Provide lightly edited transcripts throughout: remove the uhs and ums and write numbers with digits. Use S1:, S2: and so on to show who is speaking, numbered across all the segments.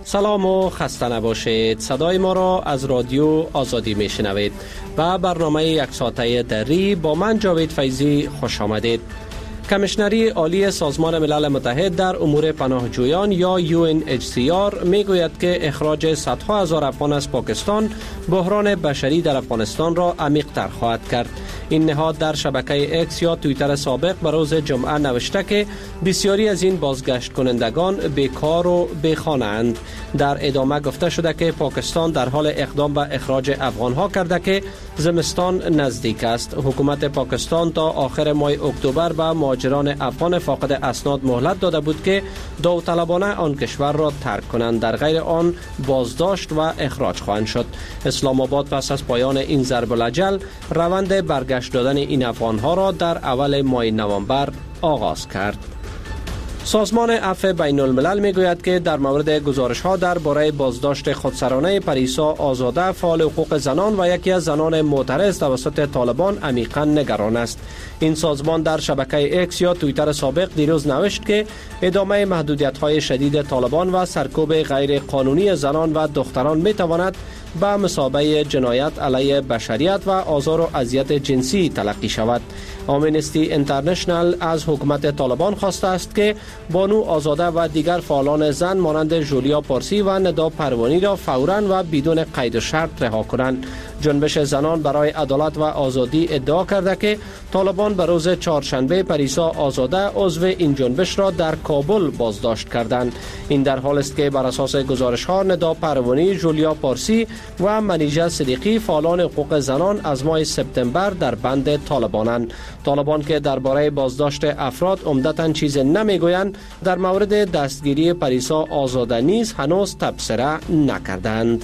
S1: سلام و خسته نباشید. صدای ما را از رادیو آزادی میشنوید و برنامه یک ساعته دری با من جاوید فیضی خوش آمدید. کمیشنری عالی سازمان ملل متحد در امور پناهجویان یا UNHCR میگوید که اخراج صدها هزار افغان از پاکستان بحران بشری در افغانستان را عمیق‌تر خواهد کرد. این نهاد در شبکه اکس یا توییتر سابق به روز جمعه نوشته که بسیاری از این بازگشت کنندگان بیکار و بیخانه اند. در ادامه گفته شده که پاکستان در حال اقدام به اخراج افغانها کرده که زمستان نزدیک است. حکومت پاکستان تا آخر ماه اکتبر به مهاجران افغان فاقد اسناد مهلت داده بود که داوطلبانه آن کشور را ترک کنند، در غیر آن بازداشت و اخراج خواهند شد. اسلام آباد پس از پایان این ضرب الاجل روند برگشت دادن این افغانها را در اول ماه نوامبر آغاز کرد. سازمان عفو بین الملل میگوید که در مورد گزارش ها درباره بازداشت خودسرانه پریسا آزاده فعال حقوق زنان و یکی از زنان معترض توسط طالبان عمیقا نگران است. این سازمان در شبکه اکس یا توییتر سابق دیروز نوشت که ادامه محدودیت های شدید طالبان و سرکوب غیر قانونی زنان و دختران می تواند به مثابه جنایت علیه بشریت و آزار و اذیت جنسی تلقی شود. آمنستی اینترنشنل از حکومت طالبان خواسته است که بانو آزاده و دیگر فعالان زن مانند جولیا پارسی و ندا پروانی را فوراً و بدون قید و شرط رها کنند. جنبش زنان برای عدالت و آزادی ادعا کرده که طالبان به روز چهارشنبه پریسا آزاده عضو این جنبش را در کابل بازداشت کردند. این در حال است که بر اساس گزارش ها ندا پروانی، جولیا پارسی و منیژه صدیقی فعالان حقوق زنان از ماه سپتامبر در بند طالبانند. طالبان که درباره بازداشت افراد عمدتاً چیز نمیگویند، در مورد دستگیری پریسا آزاده نیز هنوز تبصره نکردند.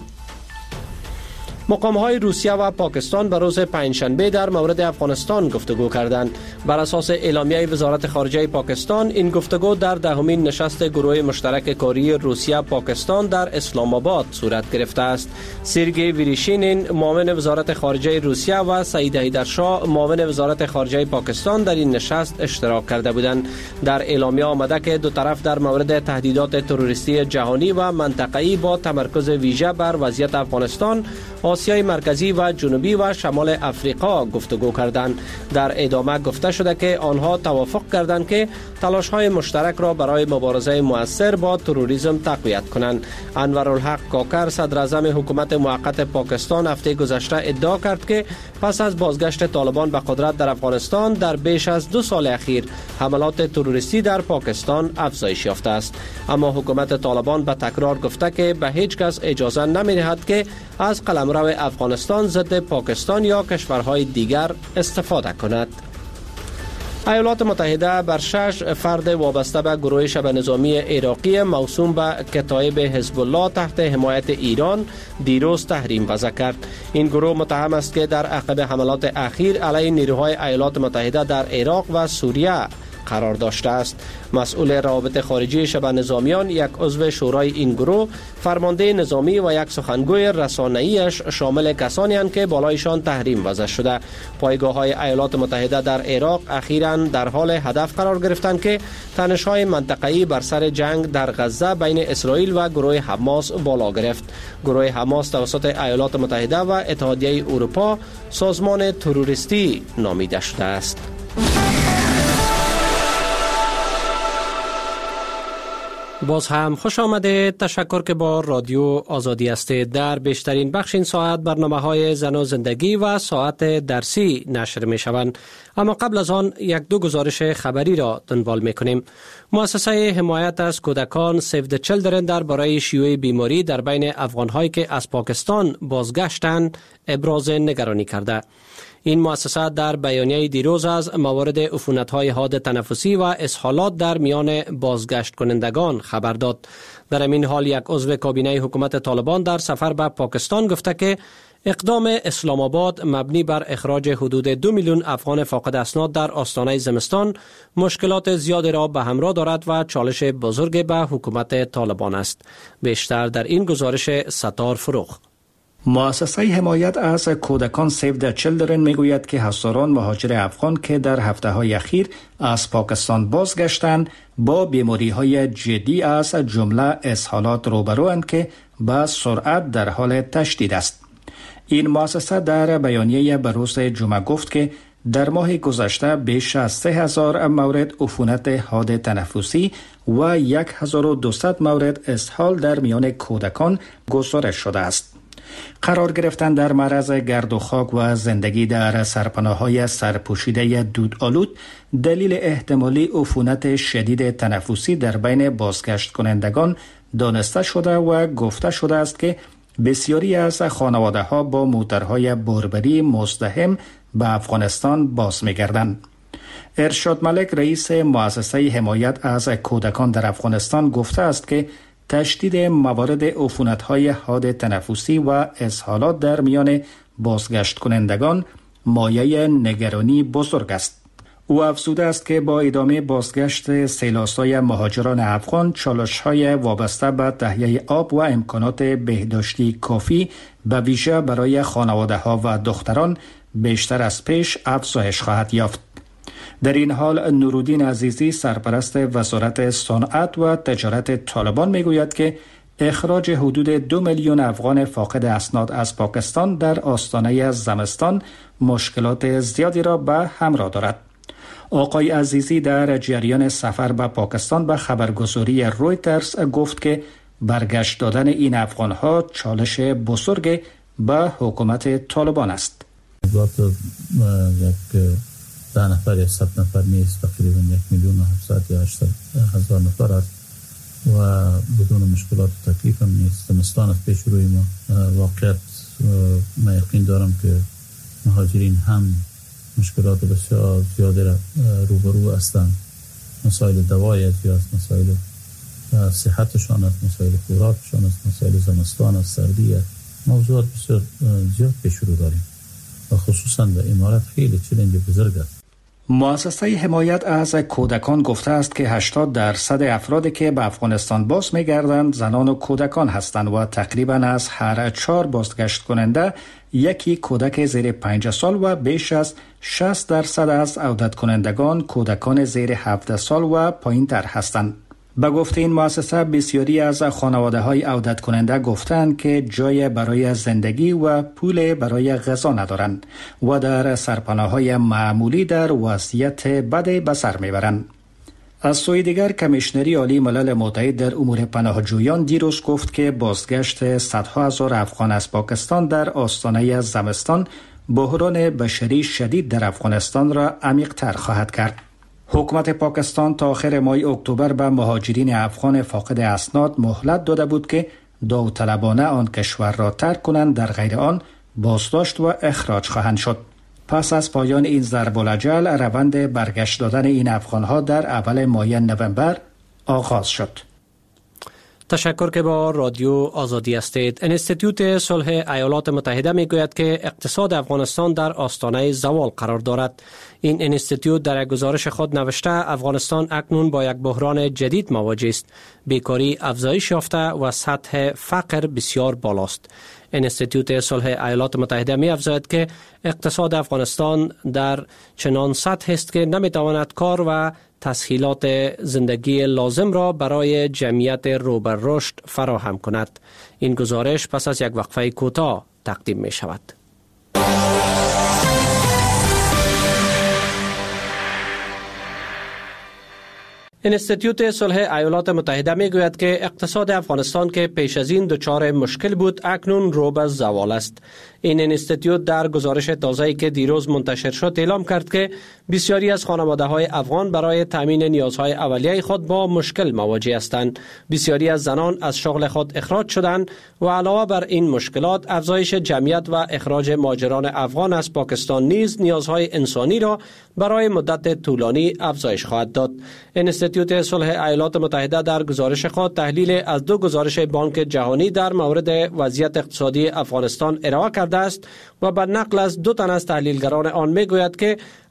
S1: مقام‌های روسیه و پاکستان به روز پنجشنبه در مورد افغانستان گفتگو کردند. بر اساس اعلامیه وزارت خارجه پاکستان، این گفتگو در دهمین نشست گروه مشترک کاری روسیه پاکستان در اسلام آباد صورت گرفته است. سرگئی ویریشینین معاون وزارت خارجه روسیه و سعید حیدرشاه معاون وزارت خارجه پاکستان در این نشست اشتراک کرده بودند. در اعلامیه آمده که دو طرف در مورد تهدیدات تروریستی جهانی و منطقه‌ای با تمرکز ویژه بر وضعیت افغانستان، آسیای مرکزی و جنوبی و شمال افریقا گفتگو کردند. در ادامه گفته شده که آنها توافق کردند که تلاش‌های مشترک را برای مبارزه مؤثر با تروریسم تقویت کنند. انورالحق کاکر صدر اعظم حکومت موقت پاکستان هفته گذشته ادعا کرد که پس از بازگشت طالبان به قدرت در افغانستان در بیش از 2 سال اخیر حملات تروریستی در پاکستان افزایش یافته است. اما حکومت طالبان به تکرار گفته که به هیچ کس اجازه نمی‌دهد که از قلمرو افغانستان ضد پاکستان یا کشورهای دیگر استفاده کند. ایالات متحده بر 6 فرد وابسته به گروه شبه نظامی عراقی موسوم به کتایب حزب الله تحت حمایت ایران دیروز تحریم وضع کرد. این گروه متهم است که در عقب حملات اخیر علیه نیروهای ایالات متحده در عراق و سوریه قرار داشته است. مسئول روابط خارجی شبه نظامیان، یک عضو شورای این گروه، فرمانده نظامی و یک سخنگوی رسانه‌ایش شامل کسانی اند که بالایشان تحریم وضع شده. پایگاه‌های ایالات متحده در عراق اخیراً در حال هدف قرار گرفتند که تنش‌های منطقه‌ای بر سر جنگ در غزه بین اسرائیل و گروه حماس بالا گرفت. گروه حماس توسط ایالات متحده و اتحادیه اروپا سازمان تروریستی نامیده شده است. باز هم خوش آمده. تشکر که با رادیو آزادی هستید. در بیشترین بخش این ساعت برنامه‌های زن و زندگی و ساعت درسی نشر می شوند. اما قبل از آن یک دو گزارش خبری را دنبال می کنیم. مؤسسه حمایت از کودکان سیو د چیلدرن درباره شیوع بیماری در بین افغان‌هایی که از پاکستان بازگشتند ابراز نگرانی کرده. این مؤسسه در بیانیه دیروز از موارد عفونت‌های حاد تنفسی و اسهالات در میان بازگشت کنندگان خبر داد. در این حال یک عضو کابینه حکومت طالبان در سفر به پاکستان گفته که اقدام اسلام آباد مبنی بر اخراج حدود 2 میلیون افغان فاقد اسناد در آستانه زمستان مشکلات زیادی را به همراه دارد و چالش بزرگ به حکومت طالبان است. بیشتر در این گزارش ستار فروخ.
S2: مؤسسه حمایت از کودکان سیو د چیلدرن میگوید که هزاران مهاجر افغان که در هفته‌های اخیر از پاکستان بازگشتند با بیماری‌های جدی از جمله اسهالات روبروند که به سرعت در حال تشدید است. این مؤسسه در بیانیه به روز جمعه گفت که در ماه گذشته بیش از 3000 مورد عفونت حاد تنفسی و 1200 مورد اسهال در میان کودکان گزارش شده است. قرار گرفتن در معرض گرد و خاک و زندگی در سرپناه‌های سرپوشیده دودآلود دلیل احتمالی عفونت شدید تنفسی در بین بازگشت کنندگان دانسته شده و گفته شده است که بسیاری از خانواده‌ها با موترهای بربری مزدحم به افغانستان باز می‌گردند. ارشاد ملک رئیس مؤسسه حمایت از کودکان در افغانستان گفته است که تشدید موارد عفونت‌های حاد تنفسی و اسهالات در میان بازگشت کنندگان مایه نگرانی بزرگ است. او افزوده است که با ادامه بازگشت سیلاسای مهاجران افغان، چالش‌های وابسته به تهیه آب و امکانات بهداشتی کافی به ویژه برای خانواده‌ها و دختران بیشتر از پیش افزایش خواهد یافت. در این حال نورالدین عزیزی سرپرست وزارت صنعت و تجارت طالبان میگوید که اخراج حدود 2 میلیون افغان فاقد اسناد از پاکستان در آستانه زمستان مشکلات زیادی را به همراه دارد. آقای عزیزی در جریان سفر به پاکستان به خبرگزاری رویترز گفت که برگشت دادن این افغانها چالش بزرگ به حکومت طالبان است.
S3: 10 نفر یا 100 نفر نیست، تقریبا 1,700,000 یا 800,000 نفر است و بدون مشکلات و تکلیف هم نیست. زمستان از پیش روی ما واقعیت من یقین دارم که مهاجرین هم مشکلات بسیار زیاده را روبرو هستند. مسائل دوایی است، مسائل صحتشان است، مسائل خوراکشان است، مسائل زمستان است، سردی است. موضوعات بسیار زیاد پیش رو داریم و خصوصا در امارات خیلی چالش بزرگ است.
S2: مؤسسه حمایت از کودکان گفته است که 80% افرادی که به افغانستان باز می‌گردند زنان و کودکان هستند و تقریباً از هر 4 بازگشت کننده یکی کودک زیر 5 سال و بیش از 60% از عودت کنندگان کودکان زیر 17 سال و پایین‌تر هستند. به گفته این مؤسسه بسیاری از خانواده‌های عودت کننده گفتند که جای برای زندگی و پول برای غذا ندارند و در سرپناه‌های معمولی در وضعیت بد به سر میبرند. از سوی دیگر کمیشنری عالی ملل متحد در امور پناهجویان دیروز گفت که بازگشت صدها هزار افغان از پاکستان در آستانه زمستان بحران بشری شدید در افغانستان را عمیق‌تر خواهد کرد. حکومت پاکستان تا آخر ماه اکتبر به مهاجرین افغان فاقد اسناد مهلت داده بود که داوطلبانه آن کشور را ترک کنند، در غیر آن بازداشت و اخراج خواهند شد. پس از پایان این ضرب الاجل روند برگشت دادن این افغانها در اول ماه نوامبر آغاز شد.
S1: تشکر که با رادیو آزادی هستید. انستیتوت صلح ایالات متحده میگوید که اقتصاد افغانستان در آستانه زوال قرار دارد. این انستیتوت در یک گزارش خود نوشته افغانستان اکنون با یک بحران جدید مواجه است. بیکاری افزایش یافته و سطح فقر بسیار بالاست. انستیتوت صلح ایالات متحده می افزاید که اقتصاد افغانستان در چنان سطح است که نمی تواند کار و تسهیلات زندگی لازم را برای جمعیت رو به رشد فراهم کند. این گزارش پس از یک وقفه کوتاه تقدیم می شود. انستیتوت صلح ایالات متحده می گوید که اقتصاد افغانستان که پیش از این دچار مشکل بود اکنون رو به زوال است. این انستیتوت در گزارش تازه‌ای که دیروز منتشر شد اعلام کرد که بسیاری از خانواده‌های افغان برای تامین نیازهای اولیه خود با مشکل مواجه هستند. بسیاری از زنان از شغل خود اخراج شدند و علاوه بر این مشکلات افزایش جمعیت و اخراج مهاجران افغان از پاکستان نیز نیازهای انسانی را برای مدت طولانی افزایش خواهد داد. انستیتوت صلح ایالات متحده در گزارش خود تحلیل از 2 گزارش بانک جهانی در مورد وضعیت اقتصادی افغانستان ارائه کرده است و بر نقل از 2 تن از تحلیلگران آن میگوید که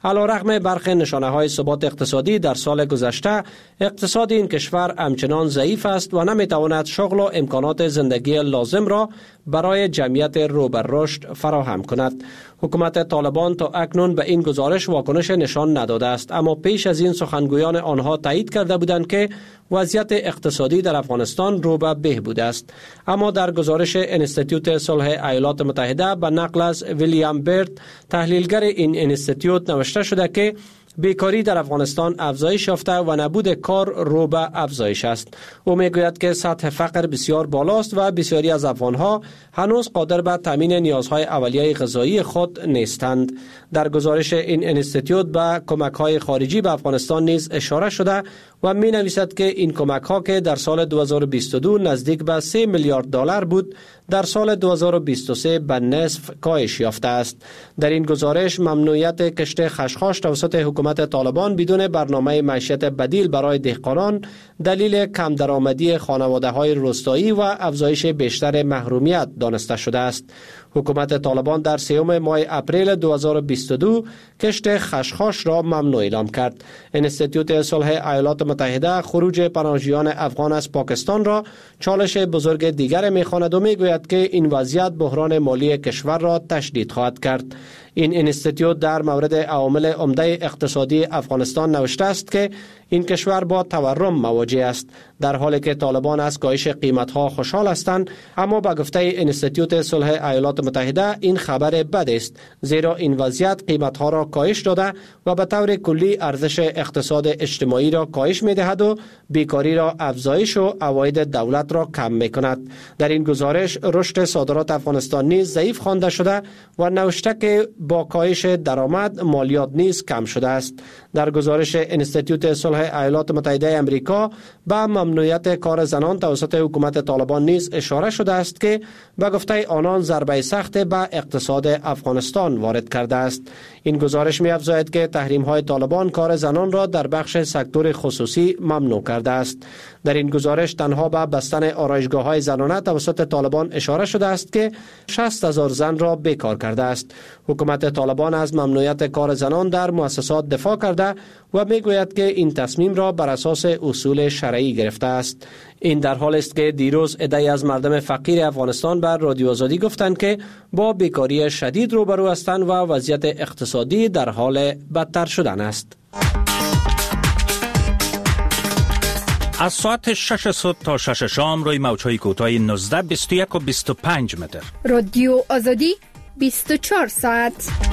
S1: علیرغم برخی نشانه‌های ثبات اقتصادی در سال گذشته، اقتصاد این کشور همچنان ضعیف است و نمی‌تواند شغل و امکانات زندگی لازم را برای جمعیت رو به رشد فراهم کند. حکومت طالبان تا اکنون به این گزارش واکنش نشان نداده است، اما پیش از این سخنگویان آنها تایید کرده بودند که وضعیت اقتصادی در افغانستان رو به بهبود است. اما در گزارش انستیتوت صلح ایالات متحده به نقل از ویلیام برت، تحلیلگر این انستیتوت، نوشته شده که بیکاری در افغانستان افزایش یافته و نبود کار رو به افزایش است. او میگوید که سطح فقر بسیار بالاست و بسیاری از افغانها هنوز قادر به تامین نیازهای اولیه غذایی خود نیستند. در گزارش این انستیتوت به کمک‌های خارجی به افغانستان نیز اشاره شده و می نویسد که این کمک‌ها که در سال 2022 نزدیک به 3 میلیارد دلار بود، در سال 2023 به نصف کاهش یافته است. در این گزارش ممنوعیت کشت خشخاش توسط حکومت طالبان بدون برنامه معیشت بدیل برای دهقانان دلیل کم درآمدی خانواده‌های روستایی و افزایش بیشتر محرومیت دانسته شده است. حکومت طالبان در 3 ماه اپریل 2022 کشت خشخاش را ممنوع اعلام کرد. انستیتوت صلح ایالات متحده خروج پناهجویان افغان از پاکستان را چالش بزرگ دیگر می‌خواند و می‌گوید که این وضعیت بحران مالی کشور را تشدید خواهد کرد. این انستیتوت در مورد عوامل عمده اقتصادی افغانستان نوشته است که این کشور با تورم مواجه است. در حالی که طالبان از کاهش قیمت‌ها خوشحال هستند، اما به گفته انستیتوت صلح ایالات متحده این خبر بد است، زیرا این وضعیت قیمت‌ها را کاهش داده و به طور کلی ارزش اقتصاد اجتماعی را کاهش می‌دهد و بیکاری را افزایش و عواید دولت را کم می‌کند. در این گزارش رشد صادرات افغانستان نیز ضعیف خوانده شده و نوشته که با کاهش درآمد مالیات نیز کم شده است. در گزارش انستیتوت صلح ایالات متحده آمریکا به ممنوعیت کار زنان توسط حکومت طالبان نیز اشاره شده است که به گفته آنان ضربه سخت به اقتصاد افغانستان وارد کرده است. این گزارش می‌افزاید که تحریم‌های طالبان کار زنان را در بخش سکتور خصوصی ممنوع کرده است. در این گزارش تنها به بستن آرایشگاه‌های زنانه توسط طالبان اشاره شده است که 60,000 زن را بیکار کرده است. حکومت طالبان از ممنوعیت کار زنان در مؤسسات دفاع کرده و میگوید که این تصمیم را بر اساس اصول شرعی گرفته است. این در حال است که دیروز عده‌ای از مردم فقیر افغانستان بر رادیو آزادی گفتند که با بیکاری شدید روبرو هستند و وضعیت اقتصادی در حال بدتر شدن است.
S4: از ساعت 6 صبح تا 6 شام روی موج‌های کوتاه 19، 21 و 25 متر.
S5: رادیو آزادی 24 ساعت.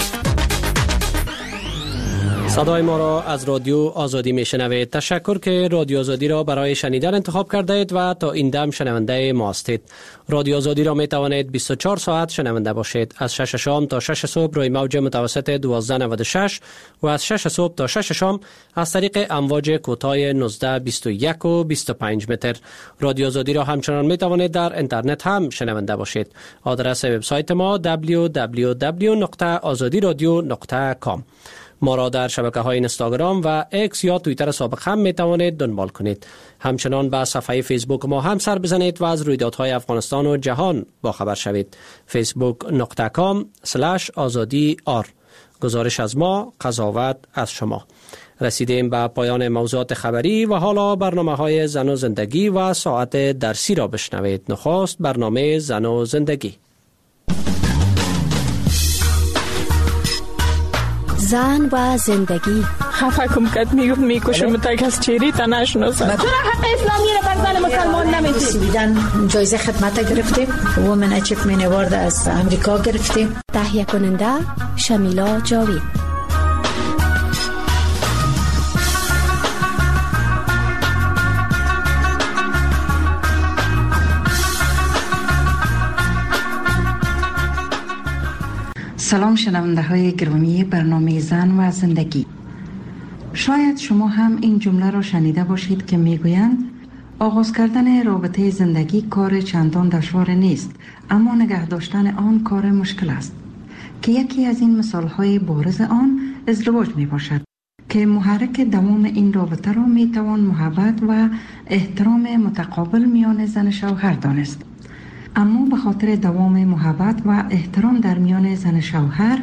S1: صدای ما را از رادیو آزادی میشنوید. تشکر که رادیو آزادی را برای شنیدن انتخاب کرده اید و تا این دم شنونده ما هستید. رادیو آزادی را می توانید 24 ساعت شنونده باشید. از 6 شام تا 6 صبح روی موج متوسط 1296 و از 6 صبح تا 6 شام از طریق امواج کوتاه 19، 21 و 25 متر. رادیو آزادی را همچنان می توانید در اینترنت هم شنونده باشید. آدرس وبسایت ما www.azadiradio.com. ما را در شبکه‌های اینستاگرام و اکس یا توییتر سابق هم می‌توانید دنبال کنید. همچنان به صفحه فیسبوک ما هم سر بزنید و از رویدادهای افغانستان و جهان باخبر شوید. facebook.com/azadi.r. گزارش از ما، قضاوت از شما. رسیدیم به پایان موضوعات خبری و حالا برنامه‌های زن و زندگی و ساعت درسی را بشنوید. نخست برنامه زن و زندگی.
S6: زن و زندگی.
S7: خفه کم کد میکشم تا کس چیری تا نشناسم.
S8: چرا حق اسلامی را بر زن مسلمان نمیدی؟
S9: سویدن جایزه خدمت گرفتیم. وومن اچیومنت اوارد از امریکا گرفتیم.
S6: تهیه کننده شمیلا جاوید.
S10: سلام شنونده های گرامی برنامه زن و زندگی. شاید شما هم این جمله را شنیده باشید که میگویند آغاز کردن رابطه زندگی کار چندان دشوار نیست، اما نگه داشتن آن کار مشکل است، که یکی از این مثال های بارز آن ازدواج می باشد که محرک دوام این رابطه را می توان محبت و احترام متقابل میان زن شوهر دانست. اما به خاطر دوام محبت و احترام در میان زن شوهر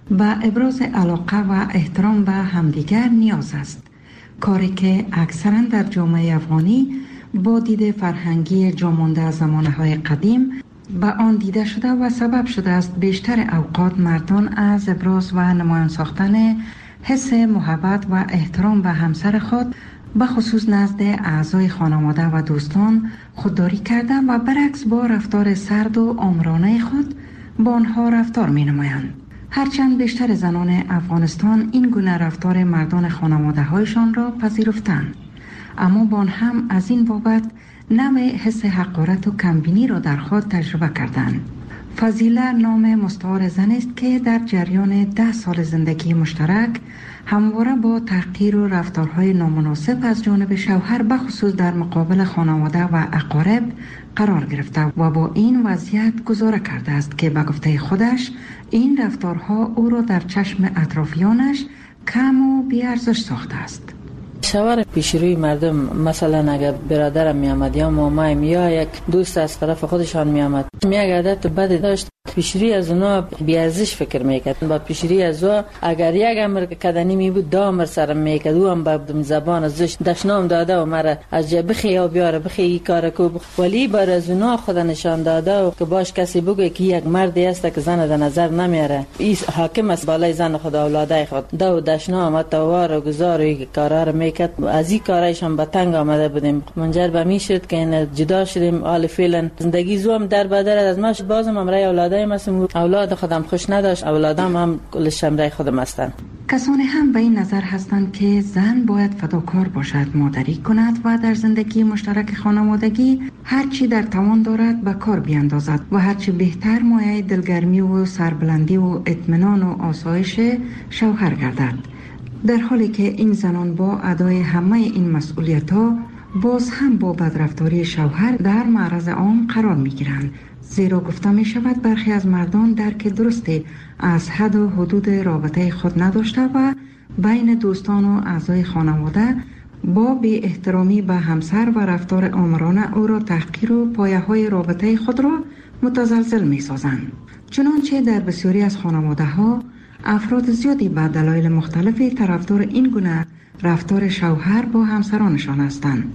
S10: به ابراز علاقه و احترام به همدیگر نیاز است. کاری که اکثرا در جامعه افغانی با دید فرهنگی جامانده از زمانه‌های قدیم به آن دیده شده و سبب شده است بیشتر اوقات مردان از ابراز و نمایان ساختن حس محبت و احترام به همسر خود به خصوص نزد اعضای خانواده و دوستان خودداری کرده و برعکس با رفتار سرد و آمرانه خود با آنها رفتار می نمایند. هرچند بیشتر زنان افغانستان این گونه رفتار مردان خانواده هایشان را پذیرفتند، اما با آن هم از این بابت نوع حس حقارت و کمبینی را در خود تجربه کردند. فضیله نام مستعار زن است که در جریان 10 سال زندگی مشترک همواره با تحقیر و رفتارهای نامناسب از جانب شوهر به خصوص در مقابل خانواده و اقارب قرار گرفته و با این وضعیت گزاره کرده است که به گفته خودش این رفتارها او را در چشم اطرافیانش کم و بی‌ارزش ساخته است.
S11: شوهر پیشروی مردم، مثلا اگر برادرم می آمد یا مامایم یا یک دوست از طرف خودشان می آمد، یک عادت بد داشت، پیشروی از اونا بیارزش فکر میکرد. با پیشروی از او اگر یک امر کدنی می بود 2 امر سرم میکرد، او هم به زبان ازش دشنام داده و مرا از جای بخی و بیاره بخی این کار کو، ولی بر از اونا خود نشان داده و که باش کسی بگه که یک مردی است که زن در نظر نمیاره، این حاکم است بالای زن خود اولادای خود، دو دشنام توار و گزار و کارا رو میکرد. از این کارایشان به تنگ آمده بودیم، منجر به می شد که این جدا شدیم. حال فعلا زندگی زوم در بدر از ما بازم امرای اولادای مسم اولاد خودم خوش نداشت، اولادام هم کلش امرای خودم هستند.
S10: کسانی هم به این نظر هستند که زن باید فداکار باشد، مادری کند و در زندگی مشترک خانوادگی هر چی در توان دارد به کار بیاندازد و هر چی بهتر مایه دلگرمی و سربلندی و اطمینان و آسایش شوهر گردد. در حالی که این زنان با ادای همه این مسئولیت‌ها باز هم با بدرفتاری شوهر در معرض عام قرار می‌گیرند، زیرا گفته می‌شود برخی از مردان درک درستی از حد و حدود رابطه خود نداشته و بین دوستان و اعضای خانواده با بی احترامی به همسر و رفتار آمرانه او را تحقیر و پایه‌های رابطه خود را متزلزل می‌سازند. چنانچه در بسیاری از خانواده‌ها افراد زیادی به دلایل مختلفی طرفدار این گونه رفتار شوهر با همسرانشان هستند.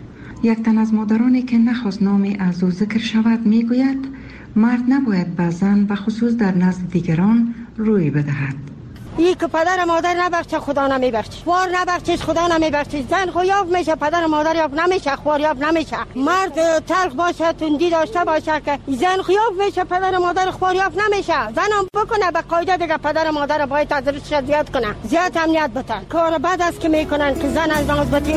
S10: یک تن از مادرانی که نخواست نامی از او ذکر شود میگوید مرد نباید به زن به خصوص در نزد دیگران روی بدهد.
S12: این که پدر مادر نبخشه خدا نمیبخشه، خوار نبخشه خدا نمیبخشه. زن خویاب میشه، پدر مادر یاب نمیشه، خوار یاب نمیشه. مرد تلخ باشه، تندی داشته باشه که زن خویاب میشه، پدر مادر خوار یاب نمیشه. زن هم بکنه به قاعده دیگه پدر مادر باید ازش زیاد کنه، زیاد امنیت بده. کار بد است که میکنن که زن از نازبتی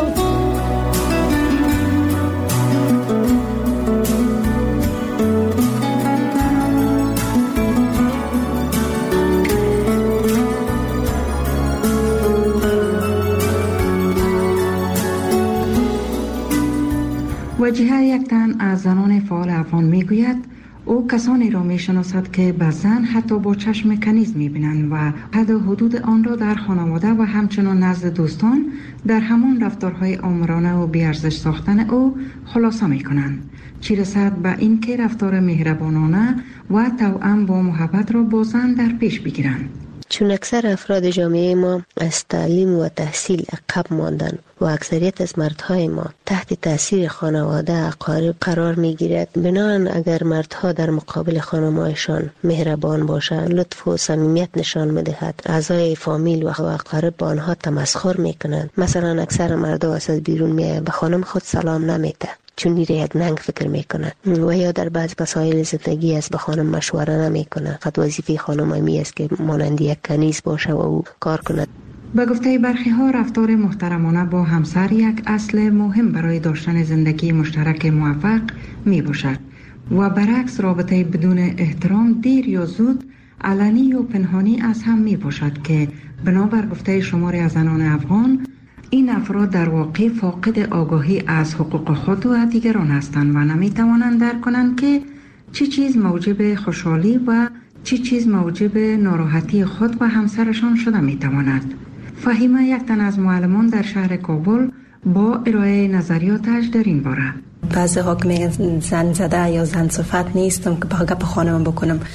S10: وجیه یک تن از زنان فعال افغان میگوید او کسانی را میشناسد که به زن حتی با چشم کنیز میبینند و حد و حدود آن را در خانواده و همچنان نزد دوستان در همان رفتارهای آمرانه و بیارزش ساختن او خلاصه میکنند، چی رسد به این که رفتار مهربانانه و توأم با محبت را با زن در پیش بگیرند.
S13: چون اکثر افراد جامعه ما از تعلیم و تحصیل عقب ماندن و اکثریت از مردهای ما تحت تاثیر خانواده اقارب قرار می گیرد، بنابراین اگر مردها در مقابل خانمایشان مهربان باشند، لطف و صمیمیت نشان می‌دهد، اعضای فامیل و اقارب با آنها تمسخر می‌کنند. مثلا اکثر مردها از بیرون میآیند به خانم خود سلام نمی‌ده، چون میره یک ننگ فکر میکنه، و یا در بعض مسائل زندگی از به خانم مشوره نمیکنه. فقط وظیفه خانم همی است که مانند یک کنیز باشه و او کار کنه.
S10: به گفته برخی ها رفتار محترمانه با همسر یک اصل مهم برای داشتن زندگی مشترک موفق می باشد و برعکس رابطه بدون احترام دیر یا زود علنی و پنهانی از هم می باشد که بنابر گفته شماری از زنان افغان این افراد در واقع فاقد آگاهی از حقوق خود و دیگران هستند و نمی توانند درک کنند که چه چیز موجب خوشحالی و چه چیز موجب ناراحتی خود و همسرشان شده می تواند. فهیمه یک تن از معلمان در شهر کابل با ارائه نظریاتش در این باره.
S14: بعضی ها که میگن زن زده یا زن صفت نیستم که با گپ خانم بکنم،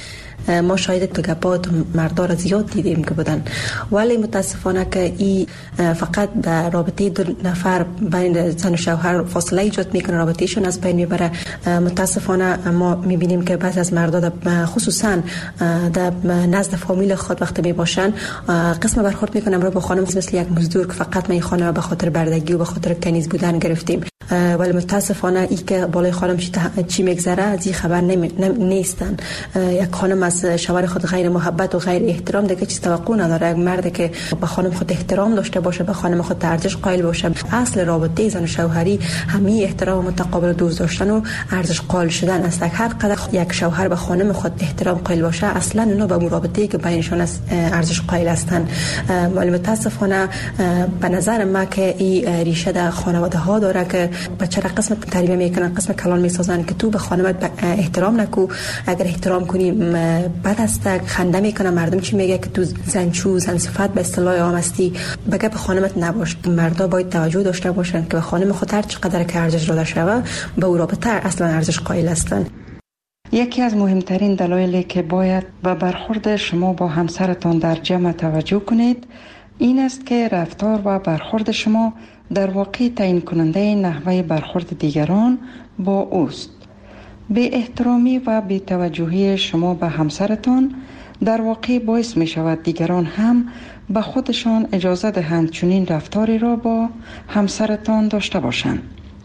S14: ما شاید توگپات مردا را زیاد دیدیم که بودن، ولی متاسفانه که این فقط در رابطه دو نفر بین زن و شوهر فاصله ایجاد میکنه، رابطهشون از بین میبره. متاسفانه ما میبینیم که بعضی از مردا خصوصا در نزد فامیل خود وقتی میباشن قسم برخورد میکنن با خانم مثل یک مزدور که فقط ما خانم به خاطر بردگی و به خاطر کنیز بودن گرفتیم، ولی متاسفانه ای که بالای خانم چی میگذره از این خبر نیستن. یک خانم از شوهر خود غیر محبت و غیر احترام دیگه چیز توقع نداره. یک مرد که به خانم خود احترام داشته باشه، به خانم خود ارزش قائل باشه، اصل رابطه زن و شوهری همین احترام متقابل و دوست داشتن و ارزش قائل شدن است. هر قدر یک شوهر به خانم خود احترام قائل باشه، اصلا اونا به مرابطه‌ای که بینشون ارزش قائل هستند. ولی متاسفانه به نظر ما که این ریشه در خانواده ها داره که بچه را قسم تربیت میکنن، قسم کلان میسازن که تو به خانمت احترام نکو، اگر احترام کنی بد است. خنده میکنه مردم چی میگه که تو زنچو زن صفت به اصطلاح عام هستی، بگه به خانمت نباش. مردا باید توجه داشته باشن که به خانم خود هر چقدر که ارزش داده شوه به او رابطه اصلا ارزش قائل هستند.
S10: یکی از مهمترین دلایلی که باید به برخورد شما با همسرتان در جمع توجه کنید این است که رفتار و برخورد شما در واقع تعیین کننده نحوه برخورد دیگران با اوست. بی احترامی و بی توجهی شما به همسرتان در واقع باعث می شود دیگران هم به خودشان اجازه دهند چنین رفتاری را با همسرتان داشته باشند.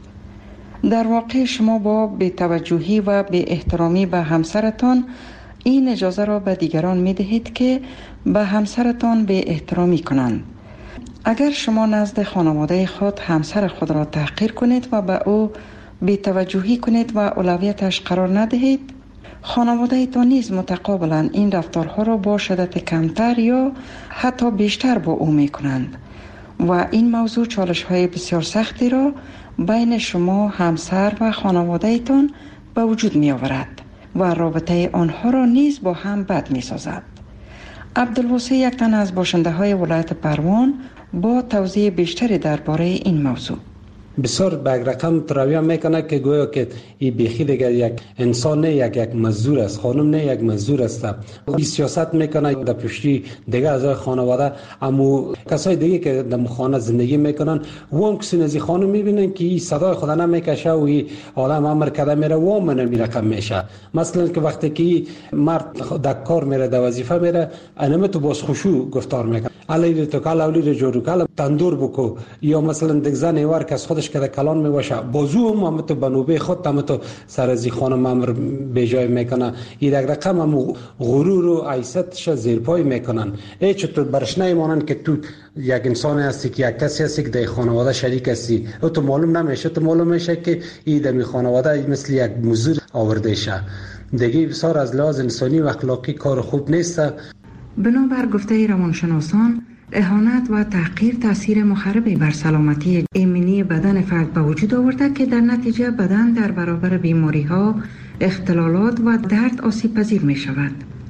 S10: در واقع شما با بی توجهی و بی احترامی به همسرتان این اجازه را به دیگران می دهید که به همسرتان بی احترامی کنند. اگر شما نزد خانواده خود همسر خود را تحقیر کنید و به او بی توجهی کنید و اولویتش قرار ندهید، خانواده تان نیز متقابلا این رفتارها را با شدت کمتر یا حتی بیشتر با او می کنند و این موضوع چالش های بسیار سختی را بین شما همسر و خانواده تان به وجود می آورد و رابطه آنها را نیز با هم بد می سازد. عبدالواسع یک تن از باشنده های ولایت پروان با توضیح بیشتری درباره این موضوع.
S15: بسیار به رقم ترویه میکنه که گویا که این بیخی دیگه یک انسان نه، یک مزدور است، خانم نه یک مزدور است. این سیاست میکنه در پشتی دیگه از خانواده، اما کسای دیگه که در خانه زندگی میکنن و هم کسی نزی خانم میبینن که این صدای خود نمیکشه و این عالم امر کده میره و هم نمی رقم میشه. مثلا که وقتی که مرد در کار میره در وظیفه میره انمه تو باز خوشو گفتار میکنه، علی تو کال اولی جورو کال تندور بکو، یا مثلا دیگه زن ایوار که از خودش که کلان می باشه بازو هم تو بنوبه خود هم تو سر از خانم امر به جای میکنه. این رقم هم غرور و عیستش زیر پای میکنن. ای چطور برش نمیمانن که تو یک انسان هستی که یک کسی هستی که در خانواده شریک هستی، او تو معلوم نمیشه، تو معلوم میشه که این در خانواده مثل یک مزدور آورده شه. دیگه بسیار از لحاظ انسانی و اخلاقی کار خوب نیست.
S10: بنابر گفته روانشناسان، اهانت و تحقیر تاثیر مخربی بر سلامتی ایمنی بدن فرد به وجود آورده که در نتیجه بدن در برابر بیماری‌ها، اختلالات و درد آسیب پذیر می شود.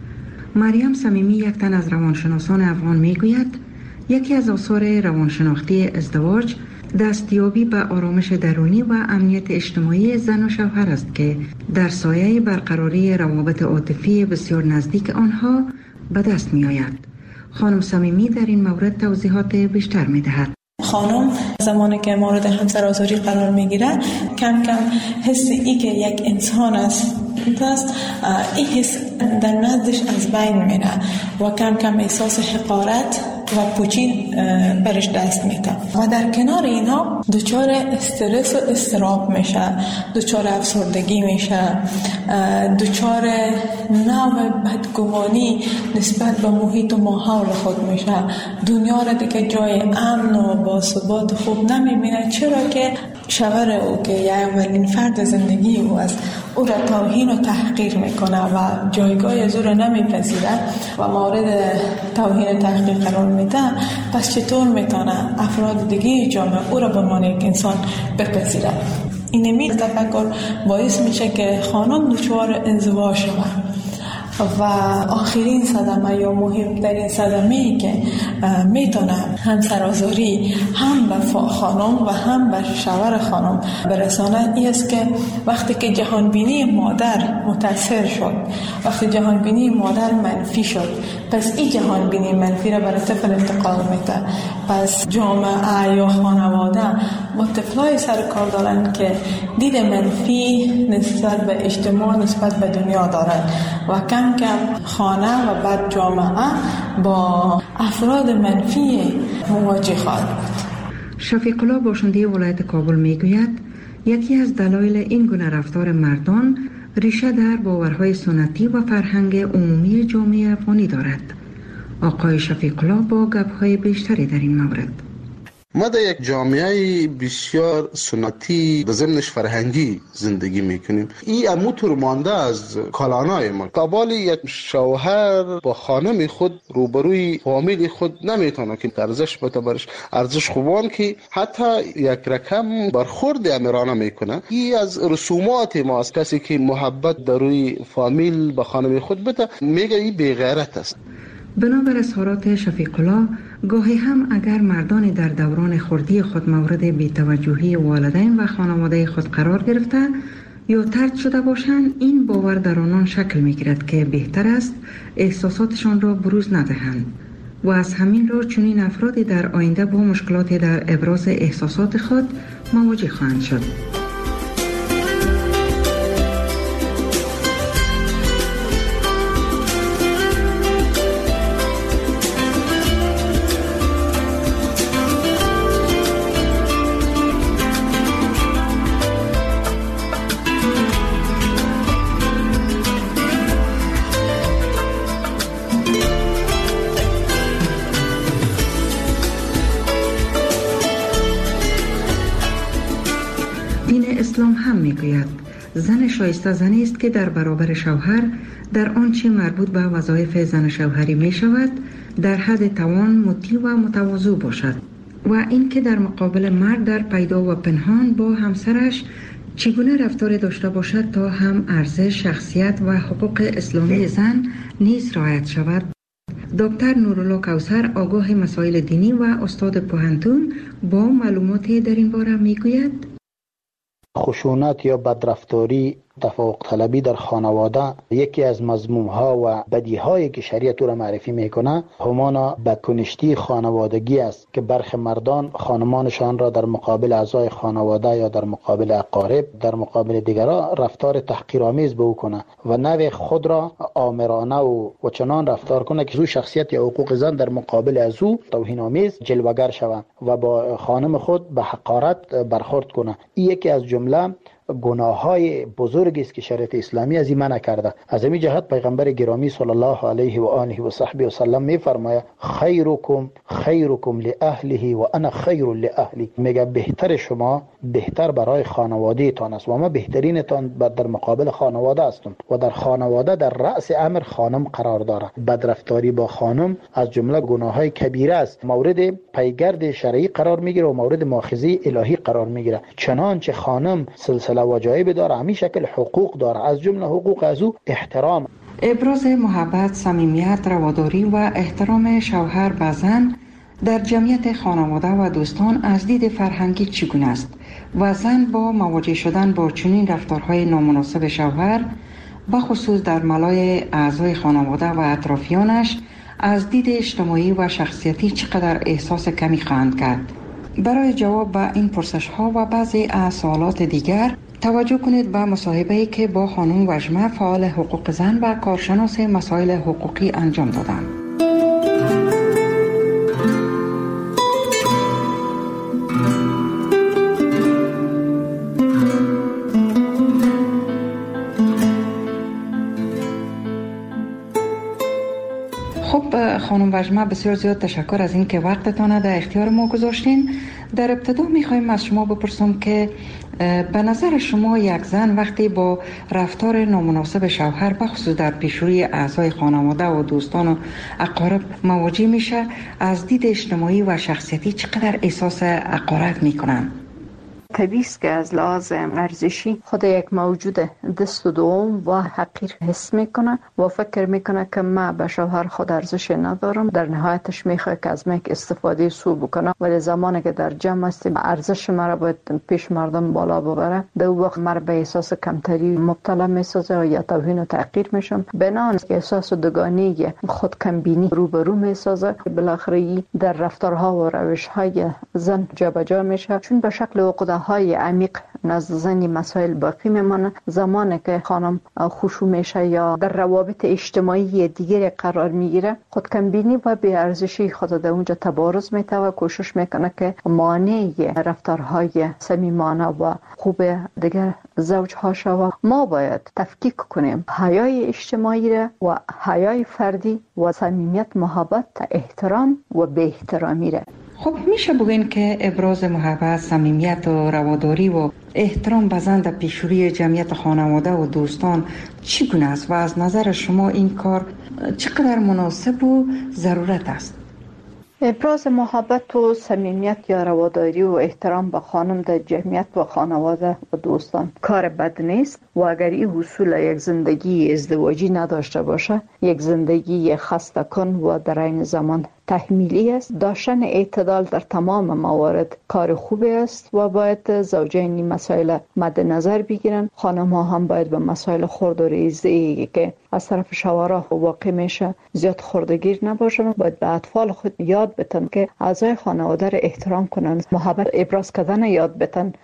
S10: مریم صمیمی یک تن از روانشناسان افغان می گوید یکی از آثار روانشناختی ازدواج دستیابی به آرامش درونی و امنیت اجتماعی زن و شوهر است که در سایه برقراری روابط عاطفی بسیار نزدیک آنها به دست می آید. خانم صمیمی در این مورد توضیحات بیشتر می دهد.
S16: خانم زمانی که مورد همسرآزاری قرار می گیره کم کم حس ای که یک انسان است این حس در نزدش از بین میره و کم کم احساس حقارت و پوچی برش دست میده و در کنار اینا دچار استرس و اضطراب میشه، دچار افسردگی میشه، دچار نوع بدگمانی نسبت به محیط و ماحول خود میشه. دنیا را دیگه جای امن و باثبات خوب نمیبینه، چرا که شوهر او که یه اولین فرد زندگی او است او را توهین و تحقیر میکنه و جایگاه از او را نمیپذیره و مورد توهین و تحقیر قرار میده. پس چطور میتونه افراد دیگه جامعه او را به عنوان یک انسان بپذیره؟ این تفکر باعث میشه که خانم دچار انزوا شود و آخرین صدمه یا مهمترین صدمه‌ای که میتونه همسرآزاری هم به خانم و هم به شوهر خانم برسانه این است که وقتی که جهانبینی مادر متاثر شد، وقتی جهانبینی مادر منفی شد، پس این جهانبینی منفی را برای طفل انتقال میده. پس جامعه یا خانواده با طفلای سر کار دارن که دید منفی نسبت به اجتماع، نسبت به دنیا دارن و کم کم خانه و بعد جامعه با افراد منفی مواجه خواهد بود.
S10: شفیق الله باشنده ولایت کابل میگوید یکی از دلایل این گونه رفتار مردان ریشه در باورهای سنتی و فرهنگ عمومی جامعه افغانی دارد. آقای شفیق الله با گپ‌های بیشتری در این مورد.
S17: ما در یک جامعه بسیار سنتی و ضمنش فرهنگی زندگی میکنیم. این اموتور مانده از کالانای ما. قبال یک شوهر با خانم خود روبروی فامیل خود نمیتونه که ارزش بتبرش ارزش خوبان که حتی یک رقم برخورد امیرانه میکنه. این از رسومات ما است. کسی که محبت در روی فامیل با خانم خود بده میگه این بی‌غیرت است.
S10: بنابر اظهارات شفیق الله، گاهی هم اگر مردان در دوران خردی خود مورد بی‌توجهی والدین و خانواده خود قرار گرفته یا طرد شده باشند، این باور در آنان شکل می‌گیرد که بهتر است احساساتشان را بروز ندهند و از همین رو چنین افرادی در آینده با مشکلاتی در ابراز احساسات خود مواجه خواهند شد. اسلام هم میگوید زن شایسته زنی است که در برابر شوهر در آنچه مربوط به وظایف زن شوهری می شود در حد توان مطیع و متواضع باشد و اینکه در مقابل مرد در پیدا و پنهان با همسرش چگونه رفتار داشته باشد تا هم ارزش، شخصیت و حقوق اسلامی زن نیز رعایت شود. دکتر نورالله کوثر، آگاه مسائل دینی و استاد پوهنتون، با معلوماتی در این باره میگوید
S18: خشونت یا بدرفتاری، تفوق طلبی در خانواده یکی از مذموم‌ها و بدیهایی که شریعت او را معرفی میکنه همان بدکنشتی خانوادگی است که برخی مردان خانمانشان را در مقابل اعضای خانواده یا در مقابل اقارب، در مقابل دیگران رفتار تحقیرآمیز به او کنه و نوع خود را آمرانه و چنان رفتار کنه که او شخصیت یا حقوق زن در مقابل از او توهین‌آمیز جلوه‌گر شود و با خانم خود به حقارت برخورد کنه. این یکی از جمله گناه‌های بزرگی است که شریعت اسلامی از این منع کرده. از همین جهت پیغمبر گرامی صلی الله علیه و آله و صحبه و سلم می‌فرماید خیرکم لاهله و انا خیر لاهلی. میگه بهتر شما بهتر برای خانواده تان است و ما بهترین تان در مقابل خانواده هستم و در خانواده در رأس امر خانم قرار داره. بدرفتاری با خانم از جمله گناه‌های کبیره است، مورد پیگرد شرعی قرار میگیره و مورد مؤاخذه الهی قرار میگیره. چنانچه خانم سلسله وجایب داره، همین شکل حقوق داره، از جمله حقوق از او احترام.
S10: ابراز محبت، صمیمیت، رواداری و احترام شوهر به زن در جمعیت خانواده و دوستان از دید فرهنگی چگونه است و زن با مواجه شدن با چنین رفتارهای نامناسب شوهر بخصوص در ملای اعضای خانواده و اطرافیانش از دید اجتماعی و شخصیتی چقدر احساس کمی خواهند کرد؟ برای جواب به این پرسش ها و بعضی از سوالات دیگر توجه کنید به مصاحبه‌ای که با خانم وژمه، فعال حقوق زن و کارشناس مسائل حقوقی انجام دادم. خب خانم وژمه، بسیار زیاد تشکر از این که وقتتان در اختیار ما گذاشتین. در ابتدا میخوایم از شما بپرسم که به نظر شما یک زن وقتی با رفتار نامناسب شوهر بخصوص در پیشروی اعضای خانواده و دوستان و اقارب مواجه میشه، از دید اجتماعی و شخصیتی چقدر احساس حقارت میکنن؟
S19: طبیعی است که از لحاظ ارزشی خود یک موجود دست دوم و حقیر حس میکنه و فکر میکنه که من به شوهر خود ارزش ندارم. در نهایتش میخواد که از من استفاده سو بکنه، ولی زمانی که در جمع هستیم ارزش مرا باید پیش مردم بالا ببره، در وقت مرا به احساس کمتری مبتلا میسازه یا توهین و تحقیر میشم. بنان که احساس دوگانگی خود کمبینی روبرو میسازه، بالاخره در رفتارها و روشهای زن جابجا میشه، چون به شکل عقده‌های عمیق نزد زن مسائل باقی میمانه. زمانی که خانم خشوع میشه یا در روابط اجتماعی دیگری قرار میگیره، خود کمبینی و بی ارزشی خود در اونجا تبارز میته و کوشش میکنه که مانع رفتارهای صمیمانه و خوب دیگر زوجها شوه. ما باید تفکیک کنیم حیای اجتماعی را و حیای فردی و صمیمیت، محبت، احترام و بی احترامی را.
S10: خب میشه بگین که ابراز محبت، صمیمیت و رواداری و احترام به زن در پیشروی جمعیت خانواده و دوستان چگونه است و از نظر شما این کار چقدر مناسب و ضرورت است؟
S19: ابراز محبت و صمیمیت یا رواداری و احترام به خانم در جمعیت و خانواده و دوستان کار بد نیست و اگر این حصول یک زندگی ازدواجی نداشته باشه، یک زندگی خسته کن و در این زمان تحمیلی است. داشتن اعتدال در تمام موارد کار خوبی است و باید زوجین این مسائل مد نظر بگیرن. خانم ها هم باید به مسائل خرد و ریزی که از طرف شوهرها واقع میشه زیاد خردگیر نباشن. باید به اطفال خود یاد بدن که اعضای خانواده را احترام کنن، محبت ابراز کردن یاد بدن.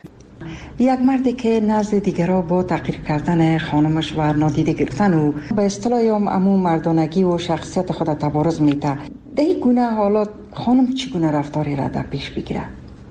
S10: یک مردی که نزد دیگرها با تحقیر کردن خانمش و نادیده گرفتن و به اصطلاح عموم مردانگی و شخصیت خود تبارز میده، در این گونه حالات خانم چگونه رفتاری را در پیش بگیره؟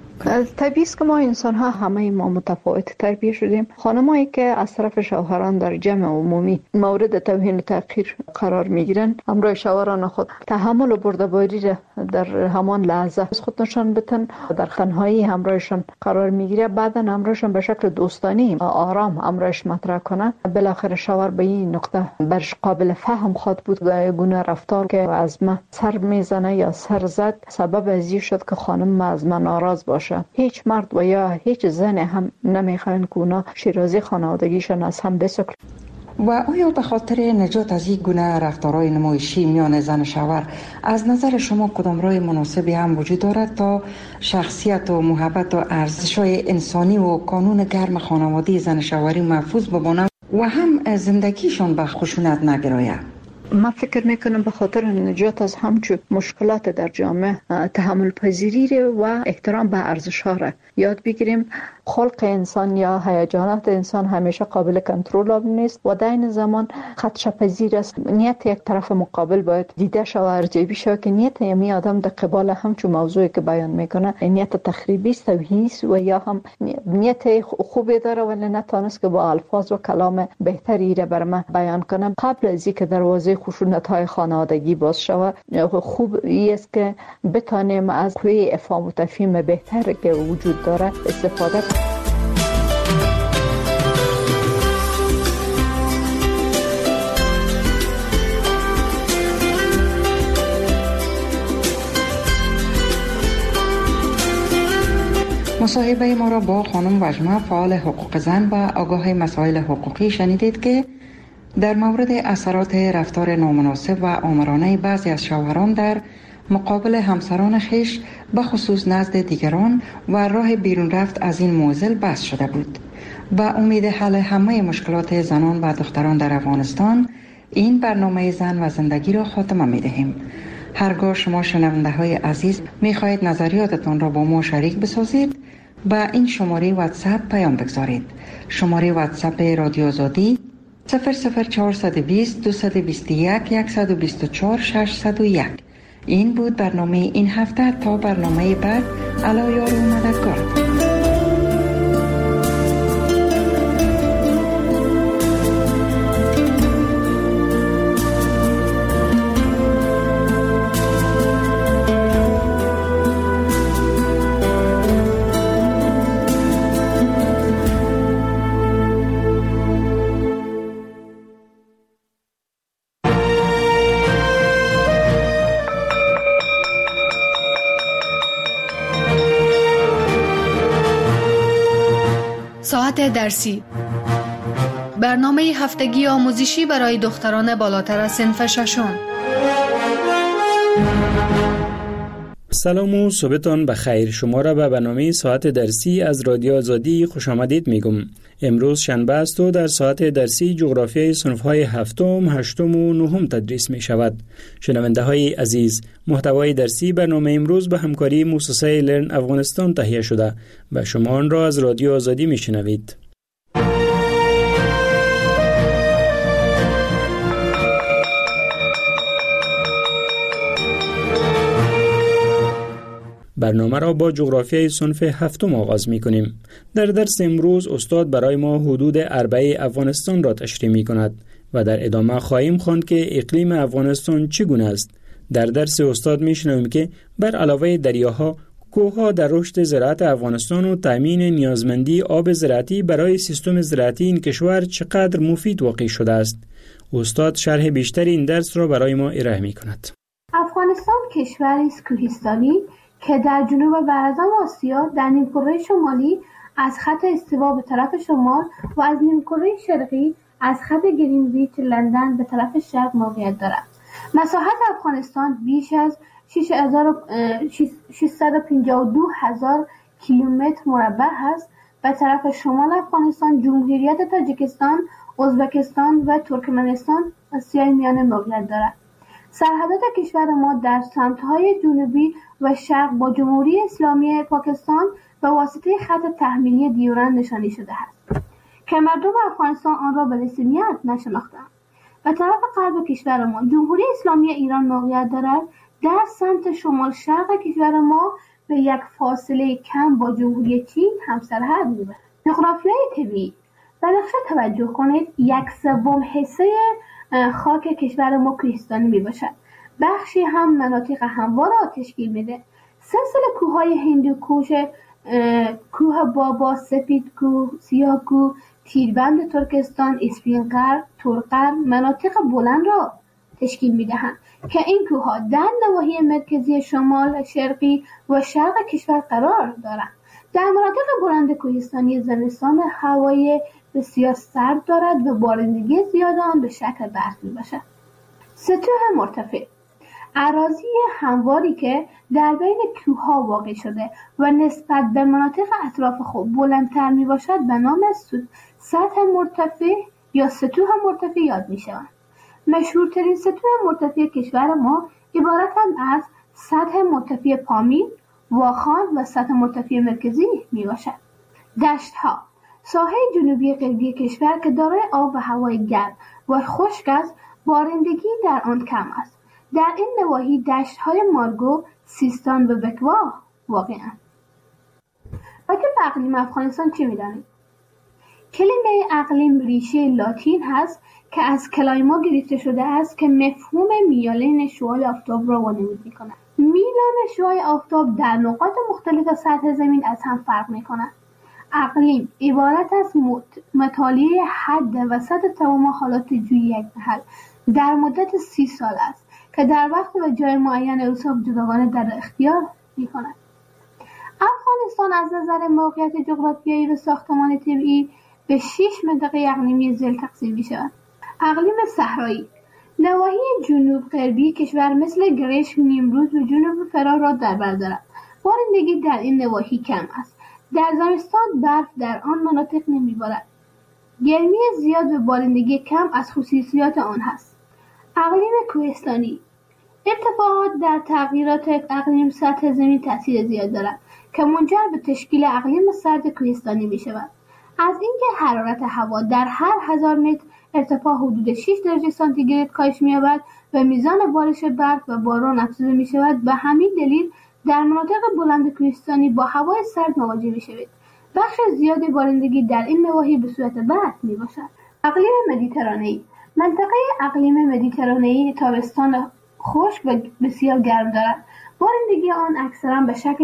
S19: طبیعی است که ما انسان ها همه ما متفاوت تربیت شدیم. خانمایی که از طرف شوهران در جمع عمومی مورد توهین و تحقیر قرار میگیرن، همراه شوهران خود تحمل و بردباری را در همان لحظه از خود نشان بدن، در تنهایی همراهشان قرار میگیره، بعدا همراهشان به شکل دوستانی آرام همراهش مطرح کنه. بالاخره شوهر به این نقطه برش قابل فهم خواهد بود گونه رفتار که از من سر میزنه یا سر زد سبب از این شد که خانم از من ناراض باشه. هیچ مرد و یا هیچ زن هم نمیخواین که اونا شیرازی خانوادگیشان از هم بسکل.
S10: و آیا به خاطر نجات از این گونه رفتارهای نمایشی میان زن و شوهر از نظر شما کدام راه مناسبی هم وجود دارد تا شخصیت و محبت و ارزش‌های انسانی و قانون گرم خانوادگی زن و شوهری محفوظ بمانند و هم زندگیشان به خشونت نگراید؟
S19: من فکر میکنم به خاطر نجات از همچون مشکلات در جامعه تحمل پذیری و احترام به ارزش ها را یاد بگیریم. خلق انسان یا هیجانات انسان همیشه قابل کنترل نیست و در این زمان خدشه پذیر است. نیت یک طرف مقابل باید دیده شود و ارزیابی شود که نیت یمی آدم در قبال همچون موضوعی که بیان میکنه نیت تخریبی است، توهینی است و یا هم نیت خوبی داره ولی نتونست که با الفاظ و کلام بهتری را بر من بیان کنم. قبل از اینکه دروازه خشونت‌های خانوادگی باز شود، خوب است که بتانیم از قوه افهام و تفهیم بهتر که وجود داره استفاده کنیم.
S10: مصاحبه ما را با خانم وجمه فعال حقوق زن و آگاه مسائل حقوقی شنیدید که در مورد اثرات رفتار نامناسب و آمرانه بعضی از شوهران در مقابل همسران خیش به خصوص نزد دیگران و راه بیرون رفت از این معضل بحث شده بود. با امید حل همه مشکلات زنان و دختران در افغانستان این برنامه زن و زندگی را خاتمه می دهیم. هرگاه شما شنونده های عزیز می خواهید نظریاتتان را با ما شریک بسازید، با این شماره واتساپ پیام بگذارید. شماره واتساپ رادیو آزادی 00420 221 124 601. این بود برنامه این هفته. تا برنامه بعد، علا یار و مددگار.
S5: ساعت درسی، برنامه هفتگی آموزشی برای دختران بالاتر از صنف ششم.
S20: سلام و صبحتان بخیر. شما را به برنامه ساعت درسی از رادیو آزادی خوش آمدید میگم. امروز شنبه است و در ساعت درسی جغرافیای صنف‌های هفتم، هشتم و نهم تدریس می شود. شنونده های عزیز، محتوای درسی برنامه امروز به همکاری مؤسسه لرن افغانستان تهیه شده و شما آن را از رادیو آزادی می شنوید. برنامه را با جغرافیای صنف هفتم آغاز می کنیم. در درس امروز استاد برای ما حدود اربعه افغانستان را تشریح می کند و در ادامه خواهیم خواند که اقلیم افغانستان چگونه است. در درس استاد می شنویم که بر علاوه دریاها، کوهها در رشد زراعت افغانستان و تامین نیازمندی آب زراعتی برای سیستم زراعتی این کشور چقدر مفید واقع شده است. استاد شرح بیشتر این درس را برای ما ارائه می کند.
S21: افغانستان کشوری است کوهستانی که در جنوب و اعظم آسیا در نیمکره شمالی از خط استوا به طرف شمال و از نیمکره شرقی از خط گرینویچ لندن به طرف شرق موقعیت دارد. مساحت افغانستان بیش از 652,000 کیلومتر مربع است. به طرف شمال افغانستان جمهوریت تاجیکستان، ازبکستان و ترکمنستان آسیای میانه موقعیت دارد. سرحدات کشور ما در سمت‌های جنوبی و شرق با جمهوری اسلامی پاکستان به واسطه خط تحمیلی دیورند نشانی شده است که مردم افغانستان آن را به رسمیت نشناختند. به طرف غرب کشور ما جمهوری اسلامی ایران موقعیت دارد. در سمت شمال شرق کشور ما به یک فاصله کم با جمهوری چین همسرحد می‌باشد. جغرافیای طبیعی، به نقشه توجه کنید. 1/3 حصه خاک کشور ما کوهستانی میباشد. بخشی هم مناطق هموار را تشکیل میده. سلسله کوههای هندوکوش، کوه بابا، سپید کوه، سیاه کوه، تیربند ترکستان، اسپینقر، تورقر مناطق بلند را تشکیل میدهند که این کوهها در نواحی مرکزی شمال، شرقی و شرق کشور قرار دارند. در مناطق بلند کوهستانی زمستان هوای بسیار سرد دارد و بارندگی زیاد آن به شکل برف میباشد. سطوح مرتفع، اراضی همواری که در بین کوهها واقع شده و نسبت به مناطق اطراف خود بلندتر میباشد به نام سطح مرتفع یا سطوح مرتفع یاد میشوند. مشهورترین سطوح مرتفع کشور ما عبارتند از سطح مرتفع پامین، واخان و سطح مرتفع مرکزی میباشد. دشت‌ها، ساحه جنوبی غربی کشور که دارای آب و هوای گرم و خشک است، بارندگی در آن کم است. در این نواحی دشت‌های مارگو، سیستان و بکوا واقع‌اند. و که به اقلیم افغانستان چه می‌دانید؟ کلمه اقلیم ریشه لاتین هست که از کلایما گرفته شده است که مفهوم میلان شعاع آفتاب را وانمود می‌کند. میلان شعاع آفتاب در نقاط مختلف سطح زمین از هم فرق می‌کند. اقلیم عبارت از مطالعه حد و سطح تمام حالات جوی یک محل در مدت 30 سال است که در وقت و جای معین اوصاف جداگانه در اختیار می‌کند. افغانستان از نظر موقعیت جغرافیایی و ساختمان طبیعی به 6 منطقه اقلیمی ذیل تقسیم می‌شود. اقلیم صحرایی، نواحی جنوب غربی کشور مثل گرشک، نیمروز و جنوب فرا را در بر دارد. بارندگی در این نواحی کم است. در زمستان برف در آن مناطق نمی‌بارد. گرمی زیاد و بارندگی کم از خصوصیات آن هست. اقلیم کوهستانی، ارتفاعات در تغییرات اقلیم سطح زمین تاثیر زیاد دارد که منجر به تشکیل اقلیم سرد کوهستانی می‌شود. از اینکه حرارت هوا در هر 1000 متر ارتفاع حدود 6 درجه سانتیگراد کاهش می‌یابد و میزان بارش برف و باران افزوده می‌شود. به همین دلیل در مناطق بلند کوهستانی با هوای سرد مواجه می‌شوید. بخش زیادی بارندگی در این نواحی به صورت برف می‌باشد. اقلیم مدیترانه‌ای، منطقه اقلیم مدیترانه‌ای تابستان خشک و بسیار گرم دارد. بارندگی آن اکثرا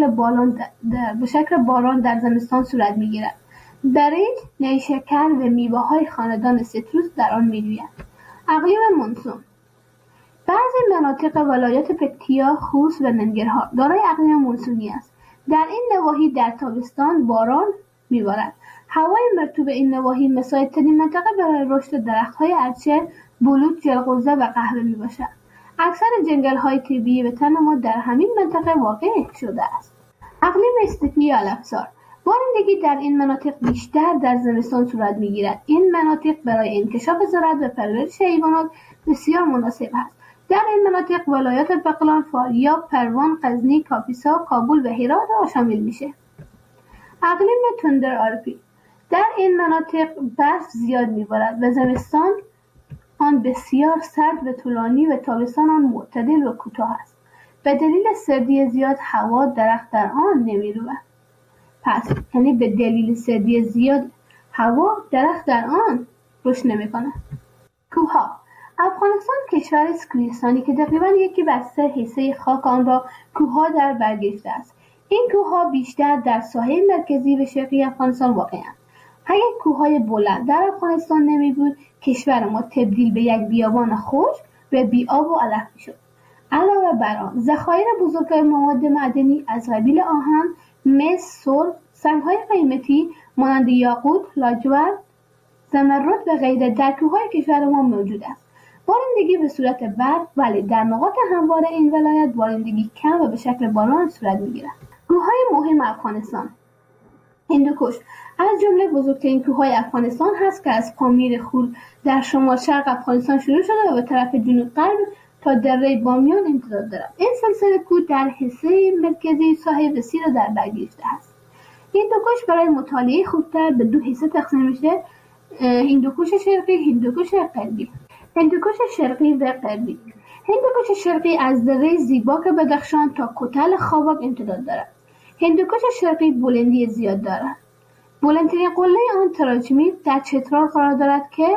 S21: به شکل باران در زمستان صورت می‌گیرد. برنج، نیشکر و میوه‌های خاندان سیتروس در آن می‌رویند. اقلیم مونسون، بعضی مناطق ولایت پکتیا، خوست و ننگرهار دارای اقلیم مونسونی است. در این نواحی در تابستان باران می‌بارد. هوای مرطوب این نواحی مساعدترین منطقه برای رشد درخت‌های ارچه، بلوط، جلغوزه و قهوه میباشد. اکثر جنگل‌های طبیعی وطن ما در همین منطقه واقع شده است. اقلیم استپی علفزار، بارندگی در این مناطق بیشتر در زمستان صورت میگیرد. این مناطق برای انکشاف زراعت و پرورش حیوانات بسیار مناسب است. در این مناطق ولایات بغلان، فاریاب، پروان، غزنی، کاپیسا، کابل و هرات را شامل میشه. اقلیم تندر آلپی، در این مناطق برف زیاد میبارد و زمستان آن بسیار سرد و طولانی و تابستان آن معتدل و کوتاه است. به دلیل سردی زیاد هوا درخت در آن نمیروید. پس یعنی به دلیل سردی زیاد هوا درخت در آن رشد نمیکنه. کوهها، افغانستان کشور کوهستانی که تقریبا 1/3 خاک آن را کوهها در بر گرفته است. این کوهها بیشتر در ساحل مرکزی و شرقی افغانستان واقع‌اند. اگر کوههای بلند در افغانستان نمی بود، کشور ما تبدیل به یک بیابان خشک و بی آب و علف میشد. علاوه بر آن، ذخایر بزرگ مواد معدنی از قبیل آهن، مس، سرب، سنگ‌های قیمتی مانند یاقوت، لاجورد، زمرد و غیره در کوههای کشور ما موجود است. بارندگی به صورت برف، ولی در نقاط هموار این ولایت بارندگی کم و به شکل باران صورت می‌گیرد. کوههای مهم افغانستان: هندوکش از جمله بزرگترین کوههای افغانستان هست که از پامیر خور در شمال شرق افغانستان شروع شده و به طرف جنوب غرب تا دره بامیان امتداد دارد. این سلسله کوه در حصه مرکزی ساحل وسیع را در بر گرفته است. هندوکش برای مطالعه خوبتر به 2 حصه تقسیم میشه: هندوکش شرقی، هندوکش غربی. هندوکش شرقی و غربی. هندوکش شرقی از دره زیباک بدخشان تا کوتل خوابک امتداد دارد. هندوکش شرقی بلندی زیاد دارد. بلندترین قله آن تراجمید در چترال قرار دارد که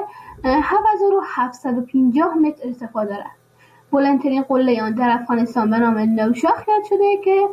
S21: 7750 متر ارتفاع دارد. بلندترین قله آن در افغانستان به نام نوشاخ یاد شده که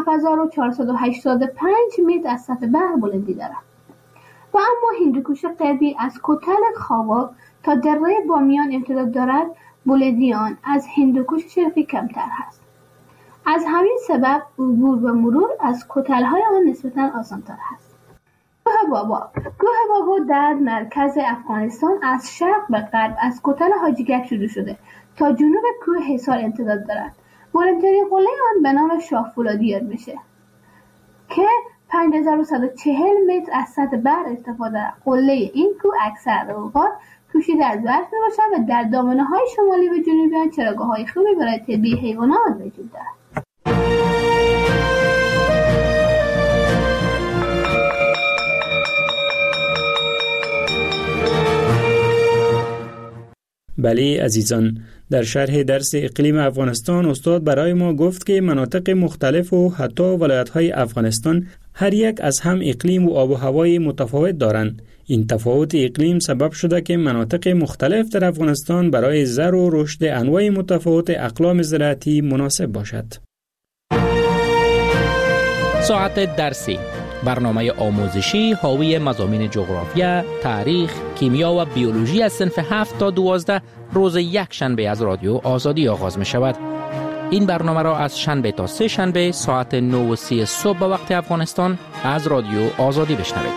S21: 7485 متر از سطح بحر بلندی دارد. و اما هندوکش غربی از کوتل خوابک تا دره بامیان امتداد دارد. بلندی آن از هندوکش شرقی کمتر است. از همین سبب عبور و مرور از کوتل‌های آن نسبتاً آسان‌تر است. کوه بابا در مرکز افغانستان از شرق به غرب از کوتل حاجیگک شروع شده تا جنوب کوه حصار امتداد دارد. بلندترین قله آن به نام شاه فولادی یاد میشه که 5140 متر از سطح بحر ارتفاع دارد. قله این کوه اکثر اوقات پوشیده از برف میباشد و در دامنه‌های شمالی و جنوبی آن چراگاه‌های خوبی برای طبیعی حیوانات وجود دارد.
S20: بله عزیزان، در شرح درس اقلیم افغانستان استاد برای ما گفت که مناطق مختلف و حتی ولایت‌های افغانستان هر یک از هم اقلیم و آب و هوای متفاوت دارند. این تفاوت اقلیم سبب شده که مناطق مختلف در افغانستان برای زر و رشد انواع متفاوت اقلام زراعتی مناسب باشد.
S3: ساعت درسی، برنامه آموزشی حاوی مضامین جغرافیا، تاریخ، کیمیا و بیولوژی از صنف 7 تا 12 روز یک شنبه از رادیو آزادی آغاز می شود. این برنامه را از شنبه تا سه شنبه ساعت 9:30 صبح به وقت افغانستان از رادیو آزادی بشنوید.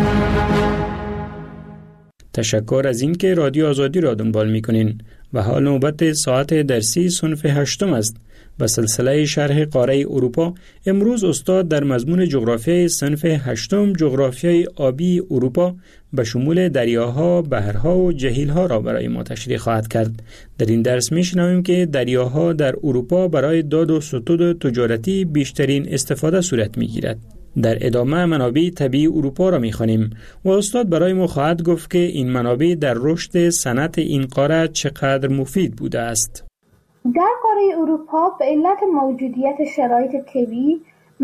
S20: تشکر از این که رادیو آزادی را دنبال می کنین و حال نوبت ساعت درسی صنف 8 است. به سلسله شرح قاره اروپا امروز استاد در مضمون جغرافیای صنف 8 جغرافیای آبی اروپا به شمول دریاها، بحرها و جهیلها را برای ما تشریح خواهد کرد. در این درس می‌شنویم که دریاها در اروپا برای داد و ستود تجارتی بیشترین استفاده صورت می‌گیرد. در ادامه منابع طبیعی اروپا را می‌خوانیم و استاد برای ما خواهد گفت که این منابع در رشد صنعت این قاره چقدر مفید بوده است.
S21: در قاره اروپا به علت موجودیت شرایط طبیعی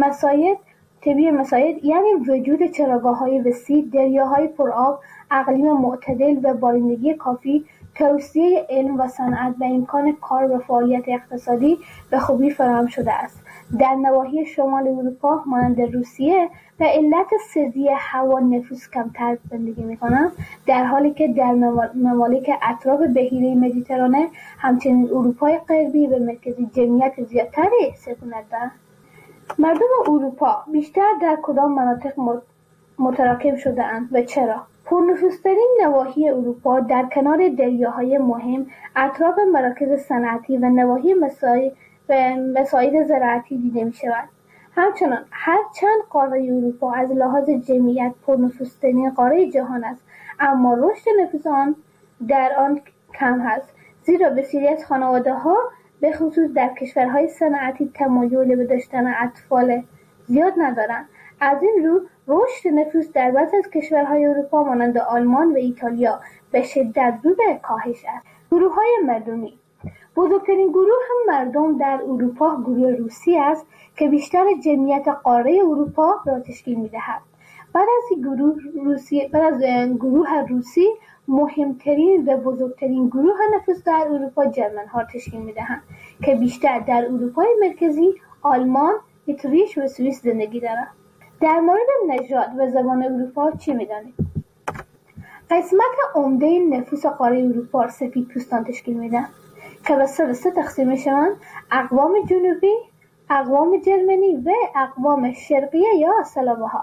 S21: مساعد یعنی وجود چراگاه‌های وسیع، دریاهای پرآب، اقلیم معتدل و بارندگی کافی، توسعه علم و صنعت و امکان کار و فعالیت اقتصادی به خوبی فراهم شده است. در نواحی شمال اروپا مانند روسیه به علت سردی هوا نفوس کمتر زندگی می‌کنند، در حالی که در ممالک اطراف بحیره مدیترانه همچنین اروپای غربی و مرکزی جمعیت زیادتری سکونت دارند. مردم اروپا بیشتر در کدام مناطق متراکم شده اند و چرا؟ پرنفوذترین نواحی اروپا در کنار دریاهای مهم، اطراف مراکز صنعتی و نواحی مساعد زراعتی دیده می شود. همچنان هرچند قاره اروپا از لحاظ جمعیت پرنفوذترین قاره جهان است، اما رشد نفوذ آن در آن کم است، زیرا بسیاری از خانواده‌ها به خصوص در کشورهای صنعتی تمایل به داشتن اطفال زیاد ندارند. از این رو رشد نفوذ در بعضی از کشورهای اروپا مانند آلمان و ایتالیا به شدت رو به کاهش است. گروه‌های مردمی. بزرگترین گروه مردم در اروپا گروه روسی است که بیشتر جمعیت قاره اروپا را تشکیل می‌دهد. بعد از گروه روسی مهمترین و بزرگترین گروه نفوذ در اروپا جرمن‌ها تشکیل می‌دهند که بیشتر در اروپای مرکزی، آلمان، اتریش و سوئیس زندگی دارند. در مورد نژاد و زبان اروپا چی می‌دانید؟ قسمت عمده نفوذ قاره اروپا سفیدپوستان تشکیل می‌دهند که به سه تقسیم می‌شوند: اقوام جنوبی، اقوام جرمنی و اقوام شرقی یا اسلاوها.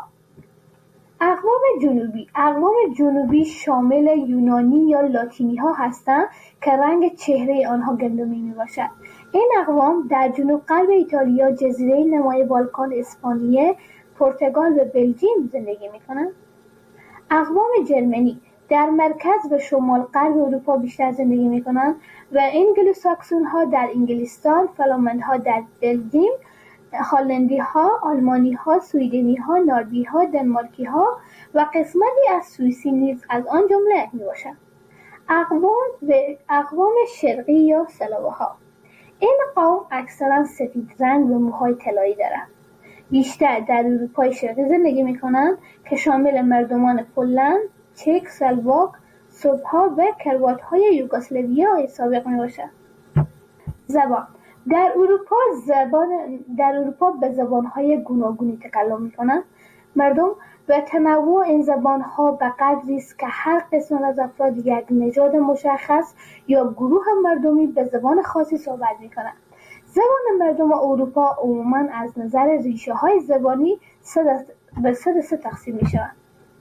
S21: اقوام جنوبی شامل یونانی یا لاتینی ها هستند که رنگ چهره آنها گندمی می باشد. این اقوام در جنوب غرب ایتالیا، جزیره نمای بالکان، اسپانیا، پرتغال و بلژیم زندگی می کنند. اقوام جرمنی در مرکز و شمال غرب اروپا بیشتر زندگی می کنند و انگلوساکسون ها در انگلستان، فلامند ها در بلژیم، هلندی ها، آلمانی ها، سویدنی ها، نروژی ها، دانمارکی ها و قسمتی از سوئیسی نیز از آن جمله می باشند. اقوام شرقی یا اسلاوها. این قوم اکثرا سفید رنگ و موهای طلایی دارند. بیشتر در اروپای شرقی زندگی می کنند که شامل مردمان پولند، چک، سلواک، سرب‌ها و کروات‌های یوگسلاویای سابق می باشند. زبان. در اروپا به زبان‌های گوناگونی تکلم می‌کنند. مردم و تنوع این زبان‌ها به قدری است که هر قسم از افراد یک نژاد مشخص یا گروه مردمی به زبان خاصی صحبت می‌کنند. زبان مردم اروپا عموماً از نظر ریشه‌های زبانی به سه تقسیم می‌شوند.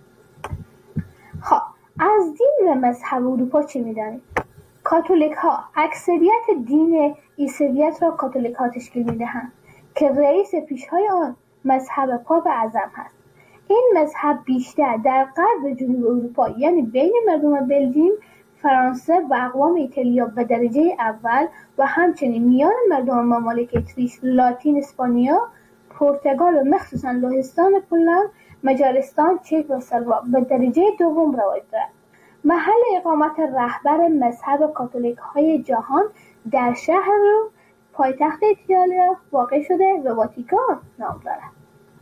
S21: از دین و مذهب اروپا چه می‌دانید؟ کاتولیک ها. اکثریت دین عیسویت را کاتولیک ها تشکیل می‌دهند که رئیس پیشهای آن مذهب پاپ اعظم هست. این مذهب بیشتر در غرب و جنوب اروپا، یعنی بین مردم بلژیم، فرانسه و اقوام ایتالیا به درجه اول و همچنین میان مردم ممالک اتریش، لاتین، اسپانیا، پرتغال و مخصوصا لهستان، پولند، مجارستان، چک و اسلواک به درجه دوم رواج دارد. محل اقامت رهبر مذهب کاتولیک های جهان در شهر پایتخت ایتالیا واقع شده و واتیکان نام دارد.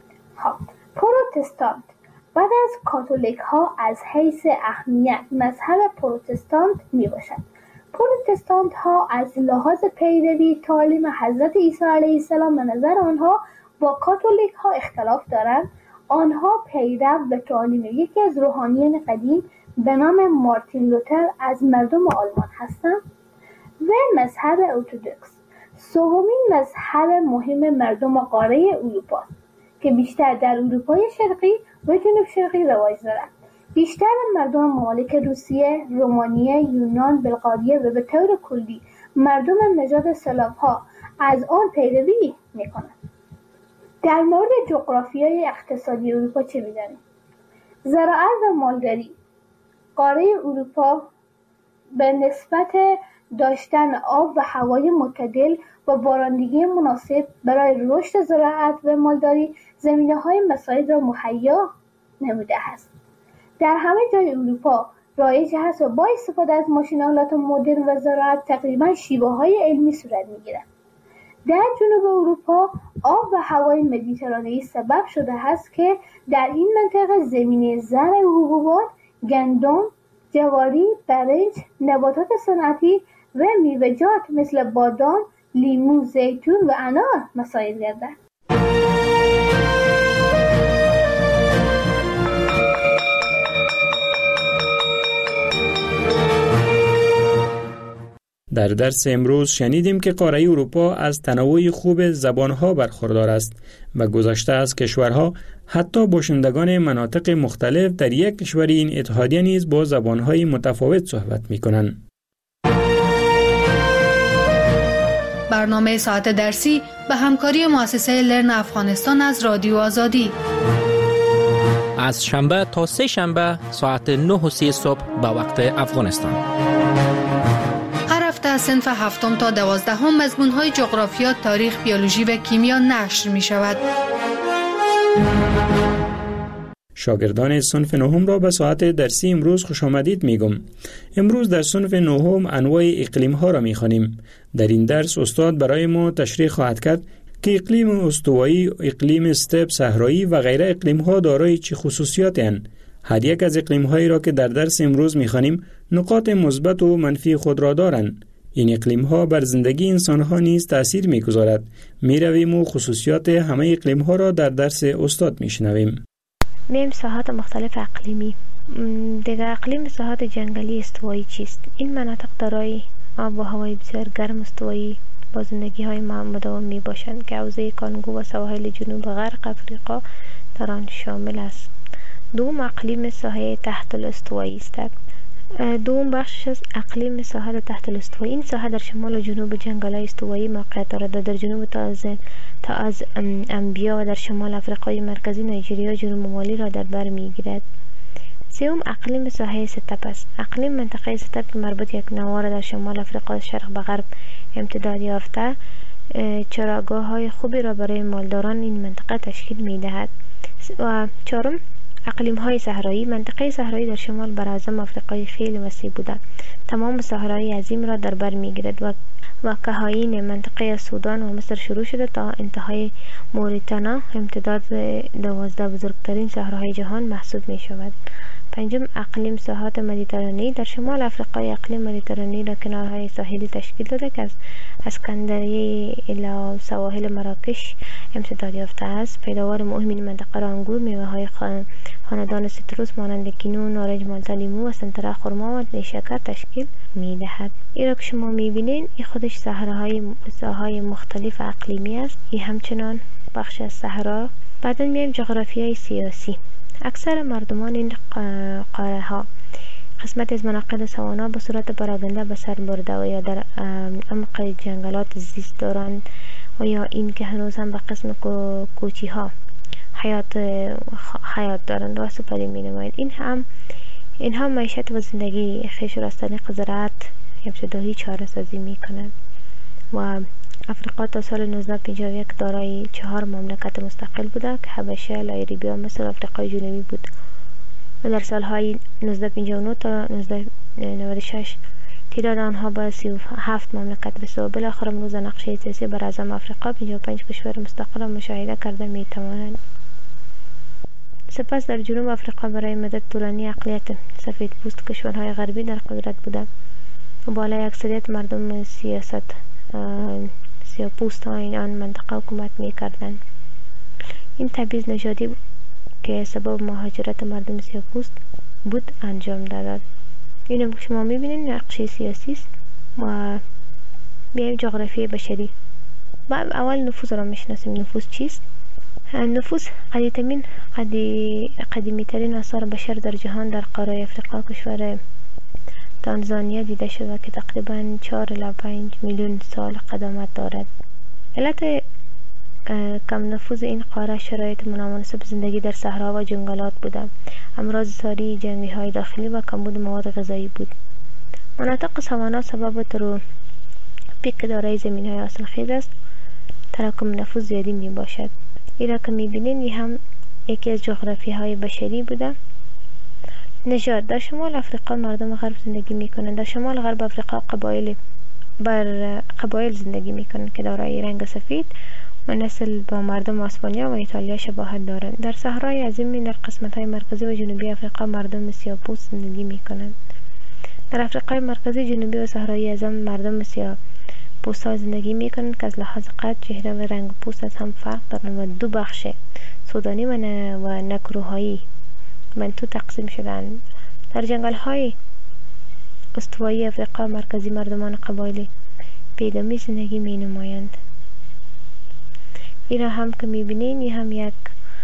S21: پروتستانت. بعد از کاتولیک ها از حیث اهمیت مذهب پروتستانت می باشد. پروتستانت ها از لحاظ پیروی تعالیم حضرت عیسی علیه السلام به نظر آنها با کاتولیک ها اختلاف دارند. آنها پیرو به تعالیم یکی از روحانیان قدیم به نام مارتین لوتر از مردم آلمان هستند و مذهب ارتدوکس. سومین مذهب مهم مردم قاره اروپا که بیشتر در اروپای شرقی و جنوب شرقی رواج دارد. بیشتر مردم ممالک روسیه، رومانیه، یونان، بلغاریه و به طور کلی مردم نژاد سلاوها از آن پیروی می‌کنند. در مورد جغرافیای اقتصادی اروپا چه می‌دانید؟ زراعت و مالداری. قاره اروپا به نسبت داشتن آب و هوای معتدل و بارندگی مناسب برای رشد زراعت و مالداری زمینه‌های مساعد را مهیا نموده است. در همه جای اروپا رایج است و با استفاده از ماشین‌آلات مدرن و زراعت تقریباً شیوه‌های علمی صورت می‌گیرد. در جنوب اروپا آب و هوای مدیترانه‌ای سبب شده است که در این منطقه زمینه زرع حبوبات، گندم، جواری، برنج، نباتات صنعتی و میوه‌جات مثل بادام، لیمو، زیتون و انار مساعد گردد.
S20: در درس امروز شنیدیم که قاره اروپا از تنوع خوب زبانها برخوردار است و گذشته از کشورها حتی باشندگان مناطق مختلف در یک کشور این اتحادیه نیز با زبانهای متفاوت صحبت می‌کنند.
S5: برنامه ساعت درسی به همکاری مؤسسه لرن افغانستان از رادیو آزادی
S3: از شنبه تا سه شنبه ساعت 9:30 صبح به وقت افغانستان.
S5: هر هفته از صنف 7 تا 12 مضمون‌های جغرافیا، تاریخ، بیولوژی و کیمیا نشر می‌شود.
S20: شاگردان صنف 9 را به ساعت درسی امروز خوش آمدید میگم. امروز در صنف 9 انواع اقلیم ها را می‌خوانیم. در این درس استاد برای ما تشریح خواهد کرد که اقلیم استوایی، اقلیم استپ، صحرایی و غیره اقلیم ها دارای چه خصوصیاتی اند. هر یک از اقلیم هایی را که در درس امروز می‌خوانیم نقاط مثبت و منفی خود را دارند. این اقلیم ها بر زندگی انسان ها نیز تأثیر می‌گذارد. می‌رویم و خصوصیات همه اقلیم ها را در درس استاد می‌شنویم.
S2: میم ساحات مختلف اقلیمی. دیگر اقلیم ساحات جنگلی استوایی چیست؟ این مناطق دارای آب و هوای بسیار گرم استوایی با زندگی های مداوم می باشند که حوزه کانگو و سواحل جنوب غرب افریقا در آن شامل است. دوم اقلیم ساحه تحت الاستوایی است. دوم بخش از اقلیم ساحل تحت الاستوایی. این ساحه در شمال و جنوب جنگل‌های استوایی موقعیت دارد. در جنوب تا از انبیا و در شمال افریقای مرکزی، نیجریه و جنوب مالی را در بر می‌گیرد. سوم اقلیم ساحه ستپ است. اقلیم منطقه ستپ که مربوط یک نوار در شمال افریقا از شرق به غرب امتداد یافته چراگاه‌های خوبی را برای مالداران این منطقه تشکیل می‌دهد. و چهارم اقلیم های صحرایی. منطقه صحرایی در شمال براعظم افریقای خیلی وسیع بوده. تمام صحرای عظیم را در بر می‌گیرد و کهاین منطقه سودان و مصر شروع شده تا انتهای موریتانا امتداد 12 بزرگترین صحراهای جهان محسوب می شود. پنجم اقلیم ساحات مدیترانه‌ای. در شمال افریقای اقلیم مدیترانه‌ای را کنارهای ساحلی تشکیل داده که از اسکندریه الی سواحل مراکش امتداد یافته است. پیداوار مهم این منطقه را انگور، میوه‌های خاندان سیتروس مانند کینو، نارنج، مالتا، لیمو و سنتره، خرما و نیشکر تشکیل می‌دهد. این را که شما می‌بینید این خودش ساحه‌های مختلف اقلیمی است. این همچنان بخش از صحرا. بعداً میایم جغرافیای سیاسی. اکثر مردمان این قاره ها قسمت از مناطق سوانا به صورت پراگنده به سر برده و یا در عمق جنگلات زیست دارند و یا این که هنوز هم به قسم کوچی ها حیات دارند و سپری می نمایند. اینها معیشت و زندگی خویش را از طریق زراعت ابتدایی چاره سازی می کنند. و افریقا تا سال 1951 دارای 4 مملکت مستقل بوده که حبشه، لایبریا، مصر و آفریقای جنوبی بود. و در سالهای 1959 تا 1996 تعداد آنها به 37 مملکت رسید و بالاخره امروز نقشه سیاسی بر اعظم آفریقا 55 کشور مستقل مشاهده کرده می توانند. سپس در جنوب آفریقا برای مدت طولانی اقلیت سفید پوست کشورهای غربی در قدرت بوده و بالای اکثریت مردم سیاه‌پوست ها این آن منطقه حکومت می کردند. این تبعیض نژادی که سبب مهاجرت مردم سیاه‌پوست بود انجام داد. این که شما می بینید نقشه سیاسی است. و بیایم جغرافی بشری. و اول نفوس را میشناسیم. نفوس چیست؟ نفوس قدیمی ترین آثار بشر در جهان در قاره افریقا کشور تانزانیا دیده شده که تقریباً 4 الی 5 میلیون سال قدامت دارد. علت کم نفوذ این قاره شرایط نامناسب زندگی در صحرا و جنگلات بوده. امراض ساری، جنگی‌های داخلی و کمبود مواد غذایی بود. مناطق سوانا سبب تروپیک دارای زمین‌های حاصلخیز است. تراکم نفوذ زیادی می باشد. این را که می بینید این هم یکی از جغرافی‌های بشری بوده. نژاد. در شمال افریقا مردم غرب زندگی می کنند. در شمال غرب افریقا قبایل زندگی می کنند که دارای رنگ سفید و نسل با مردم اسپانیا و ایتالیا شباهت دارند. در صحرای عظیم در قسمت‌های مرکزی و جنوبی افریقا مردم سیاه‌پوست زندگی می کنند. در افریقای مرکزی، جنوبی و صحرای اعظم مردم سیاه‌پوست‌ها زندگی می کنند که از لحاظ قد، چهره و رنگ پوست از هم فرق دارند و دو بخش سودانی و نکروهایی منطقه تقسیم شدند. در جنگل‌های استوایی افریقا مرکزی مردمان قبایل پیدامی زندگی می نمایند. این هم که می بینین این هم یک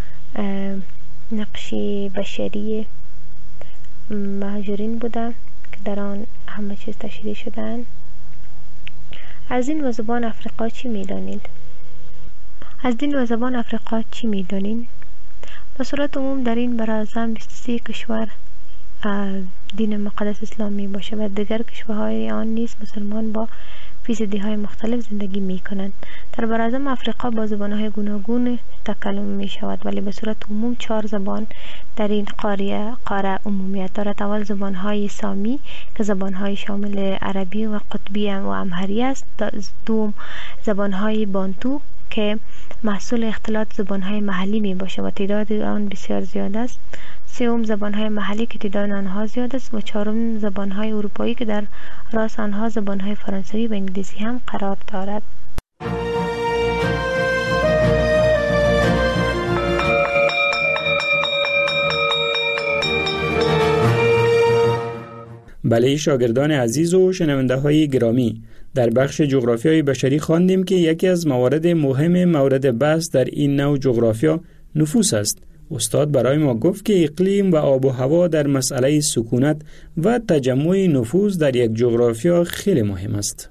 S2: نقشی بشری مهاجرین بوده که در آن همه چیز تشریح شدن. از دین و زبان افریقا چی می دانید؟ از دین و زبان افریقا چی می دانید؟ به صورت عموم در این براعظم 23 کشور دین مقدس اسلام می باشه و دیگر کشورهای آن نیز مسلمان با فیصدی های مختلف زندگی می کنند. در براعظم افریقا با زبانهای گوناگون تکلم می شود، ولی به صورت عموم 4 زبان در این قاره عمومیت دارد. اول زبانهای سامی که زبانهای شامل عربی و قطبی و امهری است. دوم زبانهای بانتو که محصول اختلاط زبانهای محلی می باشه و تعداد آن بسیار زیاد است. سوم زبانهای محلی که تعداد آنها زیاد است و چهارم زبانهای اروپایی که در راس آنها زبانهای فرانسوی و انگلیسی هم قرار دارد.
S20: بله شاگردان عزیز و شنونده های گرامی، در بخش جغرافیای بشری خواندیم که یکی از موارد مهم مورد بحث در این نوع جغرافیا نفوس است. استاد برای ما گفت که اقلیم و آب و هوا در مسئله سکونت و تجمع نفوس در یک جغرافیا خیلی مهم است.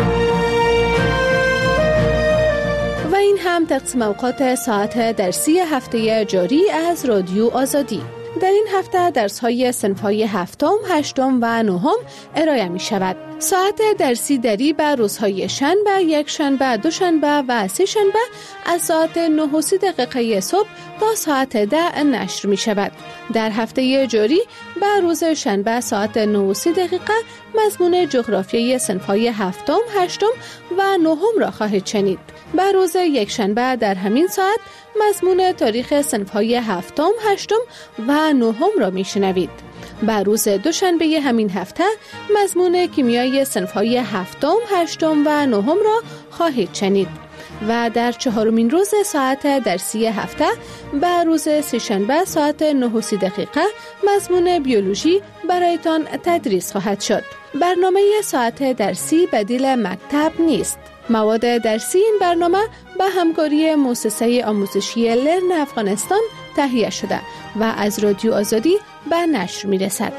S4: و این هم تقسیم اوقات ساعت درسی هفته جاری از رادیو آزادی. در این هفته درس‌های صنف‌های هفتم، هشتم و نهم ارائه می شود. ساعت درسی دری به روزهای شنبه، یک شنبه، دوشنبه و سه شنبه از ساعت 9:30 صبح تا ساعت 10 نشر می شود. در هفته جاری به روز شنبه ساعت 9:30 مضمون جغرافیای صنف‌های هفتم، هشتم و نهم را خواهید شنید. به روز یک شنبه در همین ساعت مضمون تاریخ صنف‌های هفتم، هشتم و نهم را میشنوید. به روز دوشنبه همین هفته مضمون کیمیای صنف‌های هفتم، هشتم و نهم را خواهید شنید. و در چهارمین روز ساعت درسی هفته به روز سه‌شنبه ساعت 9:30 مضمون بیولوژی برایتان تدریس خواهد شد. برنامه ساعت درسی بدیل مکتب نیست. مواد درسی این برنامه به همکاری مؤسسه آموزشی لرن افغانستان تهیه شده و از رادیو آزادی به نشر می رسد.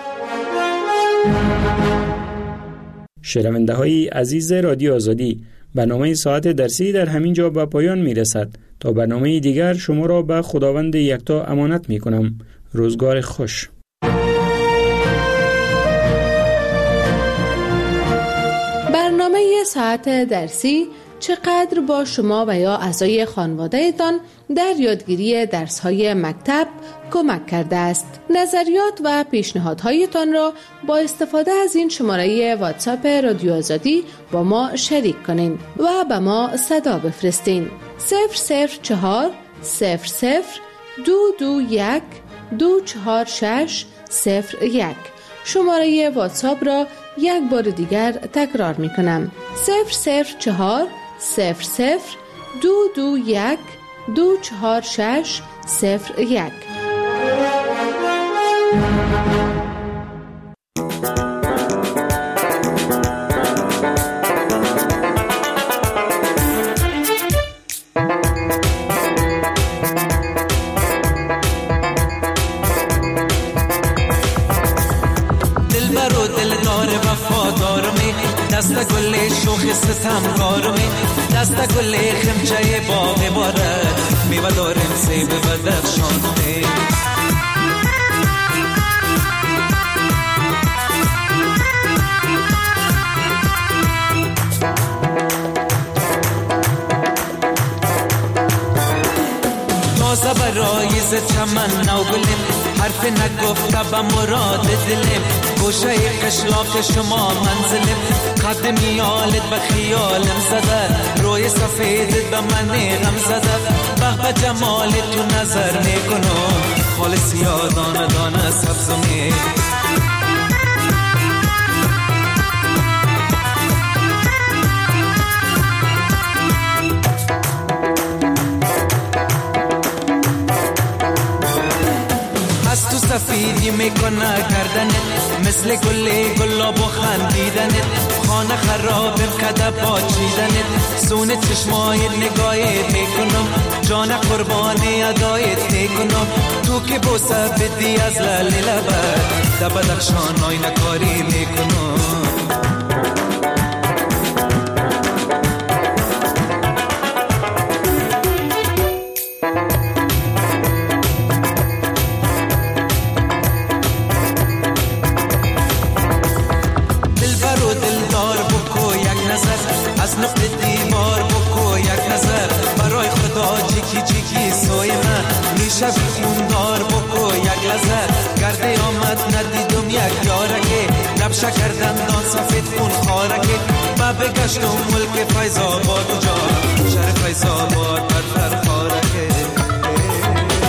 S20: شنونده های عزیز رادیو آزادی، برنامه ساعت درسی در همین جا به پایان می رسد. تا برنامه دیگر شما را به خداوند یکتا امانت می کنم. روزگار خوش.
S4: برنامه ساعت درسی چقدر با شما و یا اعضای خانواده‌تان در یادگیری درس‌های مکتب کمک کرده است. نظریات و پیشنهادهایتان را با استفاده از این شماره واتساپ رادیو آزادی با ما شریک کنین و به ما صدا بفرستین. 004 00 221 246 01. شماره واتساپ را یک بار دیگر تکرار می کنم. 004 00 221 246 01.
S22: دست گل شوخ ستمگار می دست گل خمچه باغ بارد میوه دارم سیب و درخشان می تازه برای ز چمن نو گلیم حرف نگفته به مراد دلیم گوشه قشلاق شما منزلیم قد میالت به خیالم زده روی سفید به من غم زده به جمالت تو نظر میکنم خالص یادانه دانه سبزمی سفیدی میکنه گردنت، مثل گلاب و خندیدنت، خانه خرابم کده پاچیدنت، سونه چشمایت نگاهت میکنم، جان قربانی ادایت میکنم، تو که بوسه بدی از لال لبت، در بدخشان آینه کاری میکنم. از نقل دیوار بکو یک نظر، برای خدا جیکی جیکی سوی من، میشه خوندار بکو یک لحظه، گرده آمد ندیدم یک یارکه، لبشه کردن دان سفید خون خارکه، با بگشتم ملک فیض آباد جا، شهر فیض آباد بر